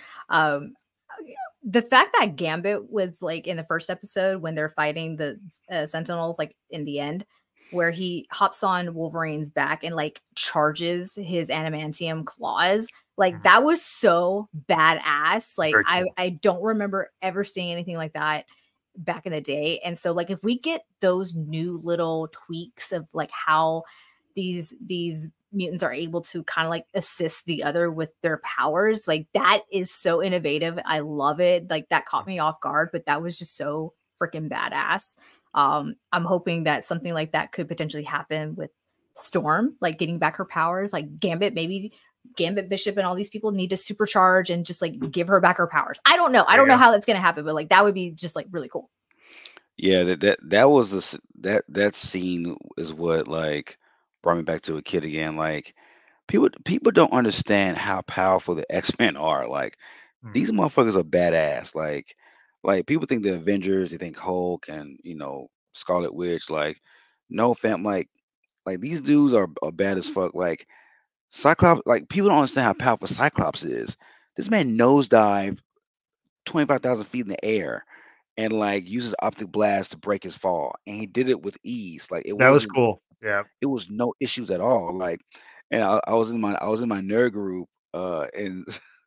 The fact that Gambit was like in the first episode when they're fighting the Sentinels, like in the end, where he hops on Wolverine's back and like charges his adamantium claws. Like that was so badass. Like cool. I don't remember ever seeing anything like that back in the day. And so like if we get those new little tweaks of like how these mutants are able to kind of like assist the other with their powers, like that is so innovative. I love it. Like that caught me off guard, but that was just so freaking badass. I'm hoping that something like that could potentially happen with Storm, like getting back her powers. Like Gambit, maybe Gambit, Bishop, and all these people need to supercharge and just like give her back her powers. I don't know. I don't know how that's gonna happen, but like that would be just like really cool. Yeah, that was that scene is what like brought me back to a kid again. Like people don't understand how powerful the X-Men are. Like these motherfuckers are badass. Like people think the Avengers, they think Hulk and Scarlet Witch. Like no fam, like these dudes are bad as fuck. Like Cyclops, like people don't understand how powerful Cyclops is. This man nosedive 25,000 feet in the air and like uses optic blast to break his fall, and he did it with ease. Like that was cool. Yeah, it was no issues at all. Like, and I was in my nerd group, and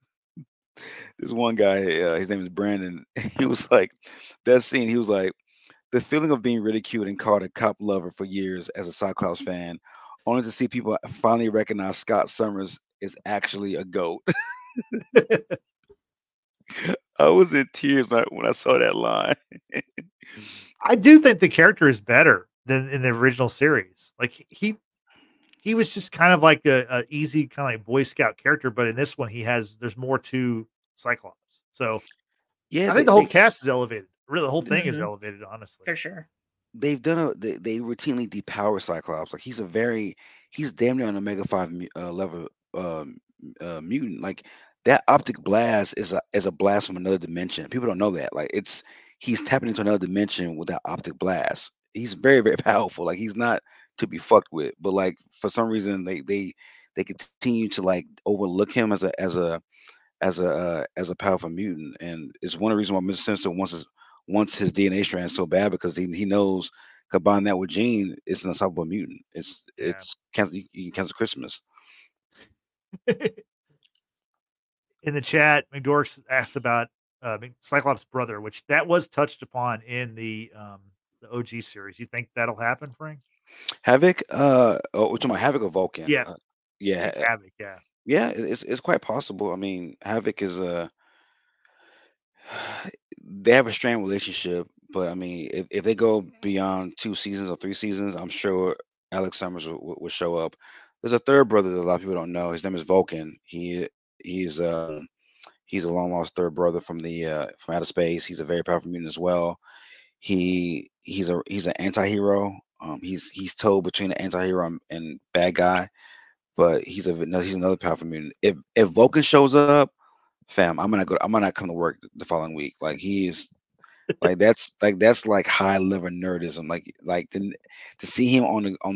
this one guy, his name is Brandon. He was like, that scene. He was like, the feeling of being ridiculed and called a cop lover for years as a Cyclops fan, only to see people finally recognize Scott Summers is actually a goat. I was in tears when I saw that line. I do think the character is better than in the original series. Like he was just kind of like a easy kind of like Boy Scout character, but in this one there's more to Cyclops. So Yeah, I think the whole cast is elevated. Really, the whole thing is elevated, honestly. For sure. they've done they routinely depower Cyclops. Like he's damn near an Omega 5 level mutant. Like that optic blast is a blast from another dimension. People don't know that. Like he's tapping into another dimension with that optic blast. He's very, very powerful. Like he's not to be fucked with. But like for some reason they continue to like overlook him as a powerful mutant, and it's one of the reasons why Mr. Sinister wants his DNA strand so bad, because he knows combine that with Jean, it's an unstoppable mutant. It's cancel, you can cancel Christmas. In the chat, McDorks asked about Cyclops' brother, which that was touched upon in the OG series. You think that'll happen, Frank? Havoc, we're talking about Havoc or Vulcan? Yeah, yeah, Havoc. Yeah, yeah, it's quite possible. I mean, Havoc is they have a strained relationship, but I mean, if they go beyond 2 seasons or 3 seasons, I'm sure Alex Summers will show up. There's a third brother that a lot of people don't know. His name is Vulcan. He's he's a long lost third brother from outer space. He's a very powerful mutant as well. He's an anti-hero. He's told between the anti-hero and bad guy, but he's another powerful mutant. If Vulcan shows up, fam, I might not come to work the following week. Like he's that's like high level nerdism. To see him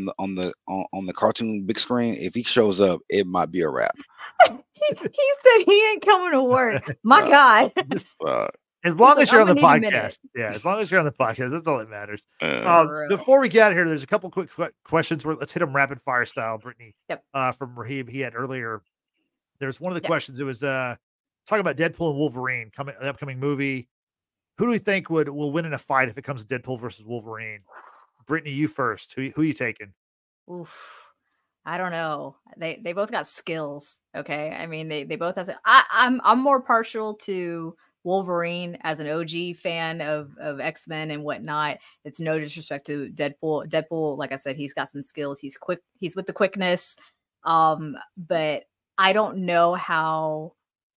on the cartoon big screen, if he shows up, it might be a wrap. he said he ain't coming to work. My God. As long as you're on the podcast. Yeah, as long as you're on the podcast, that's all that matters. Before we get out of here, there's a couple quick questions. Let's hit them rapid fire style, Brittany. Yep. From Raheem, he had earlier. There's one of the questions. It was talking about Deadpool and Wolverine the upcoming movie. Who do we think will win in a fight if it comes to Deadpool versus Wolverine? Brittany, you first. Who you taking? Oof. I don't know. They both got skills. Okay. I mean, they both have. I'm more partial to Wolverine as an OG fan of X-Men and whatnot. It's no disrespect to Deadpool. Deadpool, like I said, he's got some skills. He's quick. He's with the quickness. But I don't know how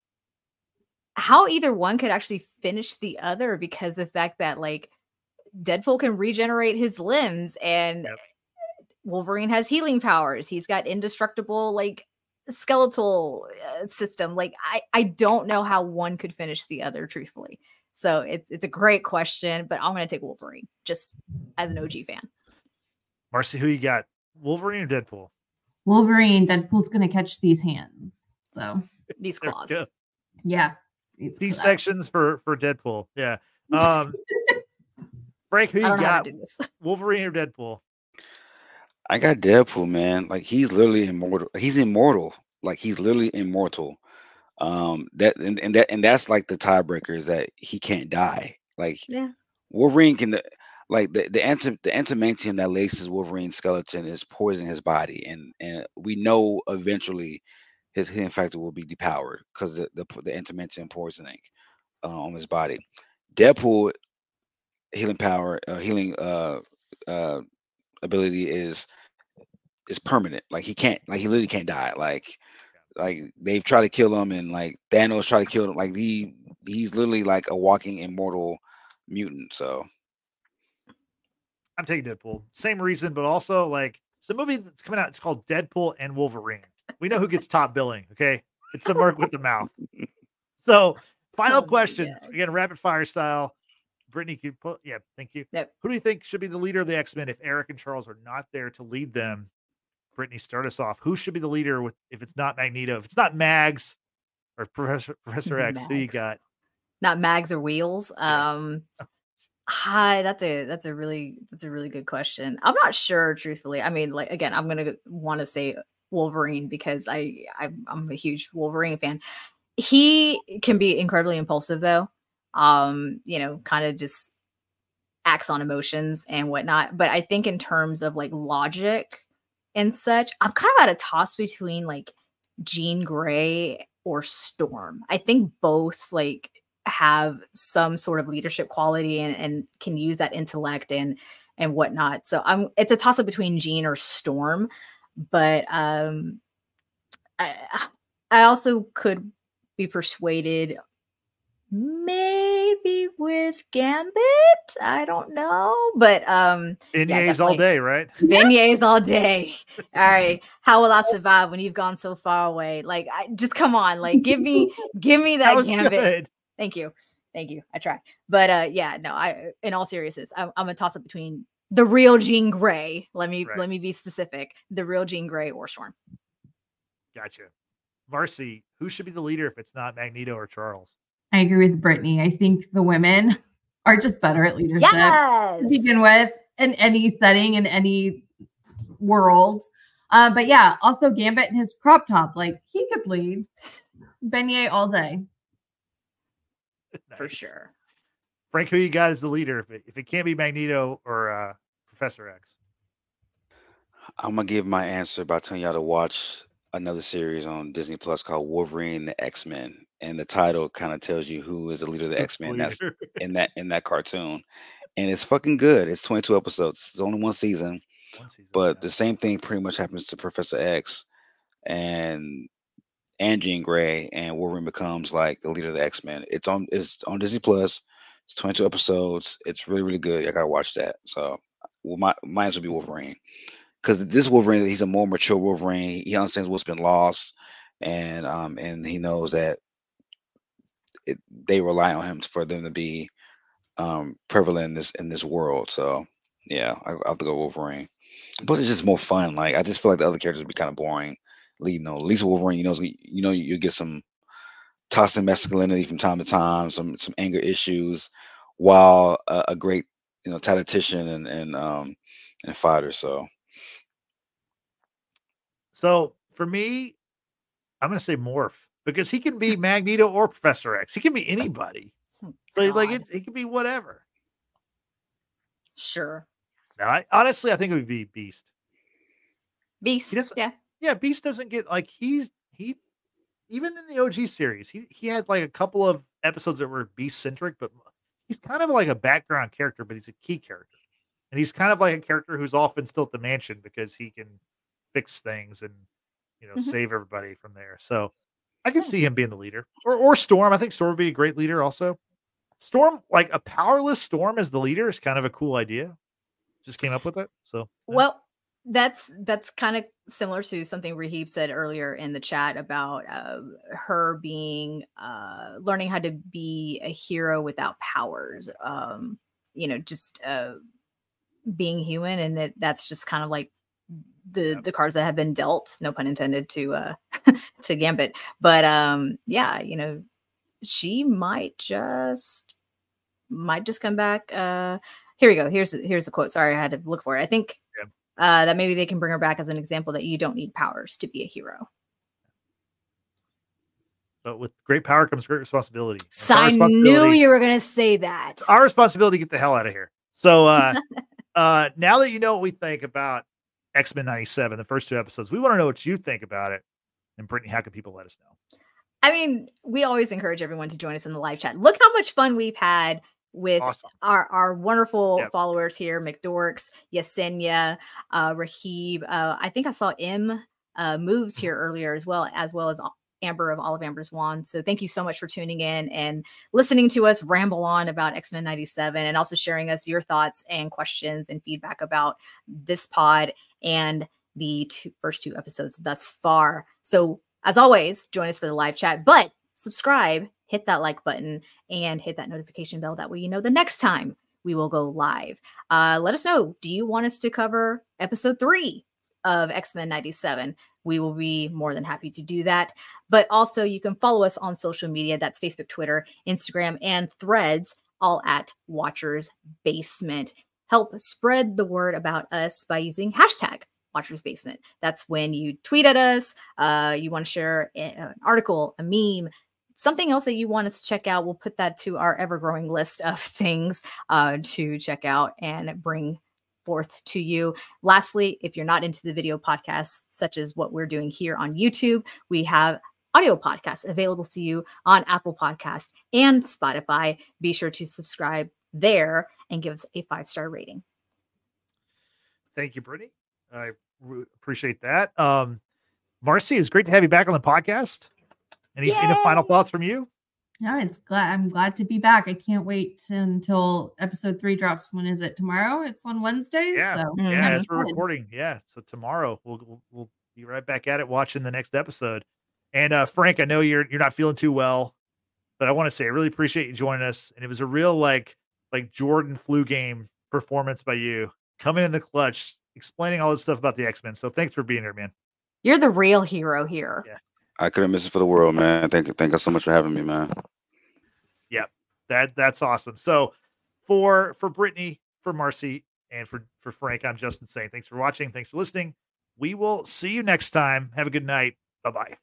either one could actually finish the other, because the fact that like Deadpool can regenerate his limbs and Wolverine has healing powers. He's got indestructible like skeletal system. Like I don't know how one could finish the other, truthfully. So it's a great question, but I'm going to take Wolverine just as an OG fan. Marcy, who you got? Wolverine or Deadpool? Wolverine. Deadpool's going to catch these hands. So these claws. Yeah. These sections for Deadpool. Yeah. Frank, who you got? Wolverine or Deadpool? I got Deadpool, man. Like he's literally immortal. He's immortal. Like he's literally immortal. That's like the tiebreaker, is that he can't die. Like Wolverine can, like the antimantium that laces Wolverine's skeleton is poisoning his body, and we know eventually his healing factor will be depowered because the antimantium poisoning on his body. Deadpool healing power, healing ability is permanent. Like he literally can't die. Like they've tried to kill him, and like Thanos tried to kill him. Like he's literally like a walking immortal mutant. So I'm taking Deadpool. Same reason, but also like the movie that's coming out, it's called Deadpool and Wolverine. We know who gets top billing. Okay, it's the merc with the mouth. So final question, again, rapid fire style. Brittany, thank you. Yep. Who do you think should be the leader of the X-Men if Eric and Charles are not there to lead them? Brittany, start us off. Who should be the leader if it's not Magneto? If it's not Mags or Professor X, who you got? Not Mags or Wheels. Hi, that's a really good question. I'm not sure, truthfully. I mean, like again, I'm gonna want to say Wolverine because I'm a huge Wolverine fan. He can be incredibly impulsive though. Kind of just acts on emotions and whatnot. But I think in terms of like logic and such, I'm kind of at a toss between like Jean Grey or Storm. I think both like have some sort of leadership quality and can use that intellect and whatnot. So it's a toss up between Jean or Storm, but I also could be persuaded maybe with Gambit. I don't know, but beignets all day, right? Beignets all day. All right, how will I survive when you've gone so far away? Like, just come on, like give me that Gambit. Good. Thank you. I try, but yeah, no. In all seriousness, I'm a toss up between the real Jean Grey. Let me be specific: the real Jean Grey or Storm. Gotcha. Marcy, who should be the leader if it's not Magneto or Charles? I agree with Brittany. I think the women are just better at leadership to begin with in any setting, in any world. But yeah, also Gambit and his crop top, like he could lead. Beignet all day. Nice. For sure. Frank, who you got as the leader if it can't be Magneto or Professor X? I'm going to give my answer by telling y'all to watch another series on Disney Plus called Wolverine the X-Men. And the title kind of tells you who is the leader of the X-Men that's in that cartoon. And it's fucking good. It's 22 episodes. It's only one season. But the same thing pretty much happens to Professor X and Jean Grey, and Wolverine becomes like the leader of the X-Men. It's on Disney Plus. It's 22 episodes. It's really, really good. I gotta watch that. So my answer would be Wolverine. Because this Wolverine, he's a more mature Wolverine. He understands what's been lost, and he knows that they rely on him for them to be prevalent in this world. So yeah, I'll have to go Wolverine. But it's just more fun. Like I just feel like the other characters would be kind of boring. At least Wolverine, you get some toxic masculinity from time to time, some anger issues, while a great tactician and fighter. So for me, I'm gonna say Morph because he can be Magneto or Professor X. He can be anybody. So like it can be whatever. Sure. Now, I think it would be Beast. Beast, yeah. Beast doesn't get like he even in the OG series, he had like a couple of episodes that were Beast centric, but he's kind of like a background character, but he's a key character, and he's kind of like a character who's often still at the mansion because he can fix things and save everybody from there. So I can see him being the leader, or Storm. I think Storm would be a great leader also. Storm, like a powerless Storm as the leader, is kind of a cool idea. Just came up with it. So well, that's kind of similar to something Rahib said earlier in the chat about her being learning how to be a hero without powers. Just being human, and that's just kind of like the cards that have been dealt. No pun intended to to Gambit, but she might just come back. Here we go. Here's the quote. Sorry, I had to look for it. I think that maybe they can bring her back as an example that you don't need powers to be a hero. But with great power comes great responsibility. I knew you were going to say that. It's our responsibility to get the hell out of here. So now that you know what we think about X-Men 97, the first 2 episodes, we want to know what you think about it. And Brittany, how can people let us know? I mean, we always encourage everyone to join us in the live chat. Look how much fun we've had with our wonderful followers here, McDorks, Yesenia, Rahib. I think I saw M Moves here earlier as well as Amber of Olive Amber's Wand. So thank you so much for tuning in and listening to us ramble on about X-Men 97 and also sharing us your thoughts and questions and feedback about this pod and the first 2 episodes thus far. So as always, join us for the live chat, but subscribe, hit that like button, and hit that notification bell. That way you know the next time we will go live. Let us know, do you want us to cover episode 3 of X-Men 97? We will be more than happy to do that. But also you can follow us on social media. That's Facebook, Twitter, Instagram, and Threads, all at Watchers Basement. Help spread the word about us by using hashtag Watchers Basement. That's when you tweet at us, you want to share an article, a meme, something else that you want us to check out. We'll put that to our ever-growing list of things to check out and bring forth to you. Lastly, if you're not into the video podcasts, such as what we're doing here on YouTube, we have audio podcasts available to you on Apple Podcast and Spotify. Be sure to subscribe there and give us a 5-star rating. Thank you, Brittany. I appreciate that. Marcy, it's great to have you back on the podcast. Any final thoughts from you? Yeah, I'm glad to be back. I can't wait until episode 3 drops. When is it? Tomorrow? It's on Wednesdays. Yeah, so as we're recording. Yeah, so tomorrow we'll be right back at it, watching the next episode. And Frank, I know you're not feeling too well, but I want to say I really appreciate you joining us. And it was a real like Jordan flu game performance by you, coming in the clutch, explaining all this stuff about the X-Men. So thanks for being here, man. You're the real hero here. Yeah. I couldn't miss it for the world, man. Thank you so much for having me, man. Yeah, that's awesome. So for Brittany, for Marcy, and for Frank, I'm Justin saying thanks for watching. Thanks for listening. We will see you next time. Have a good night. Bye-bye.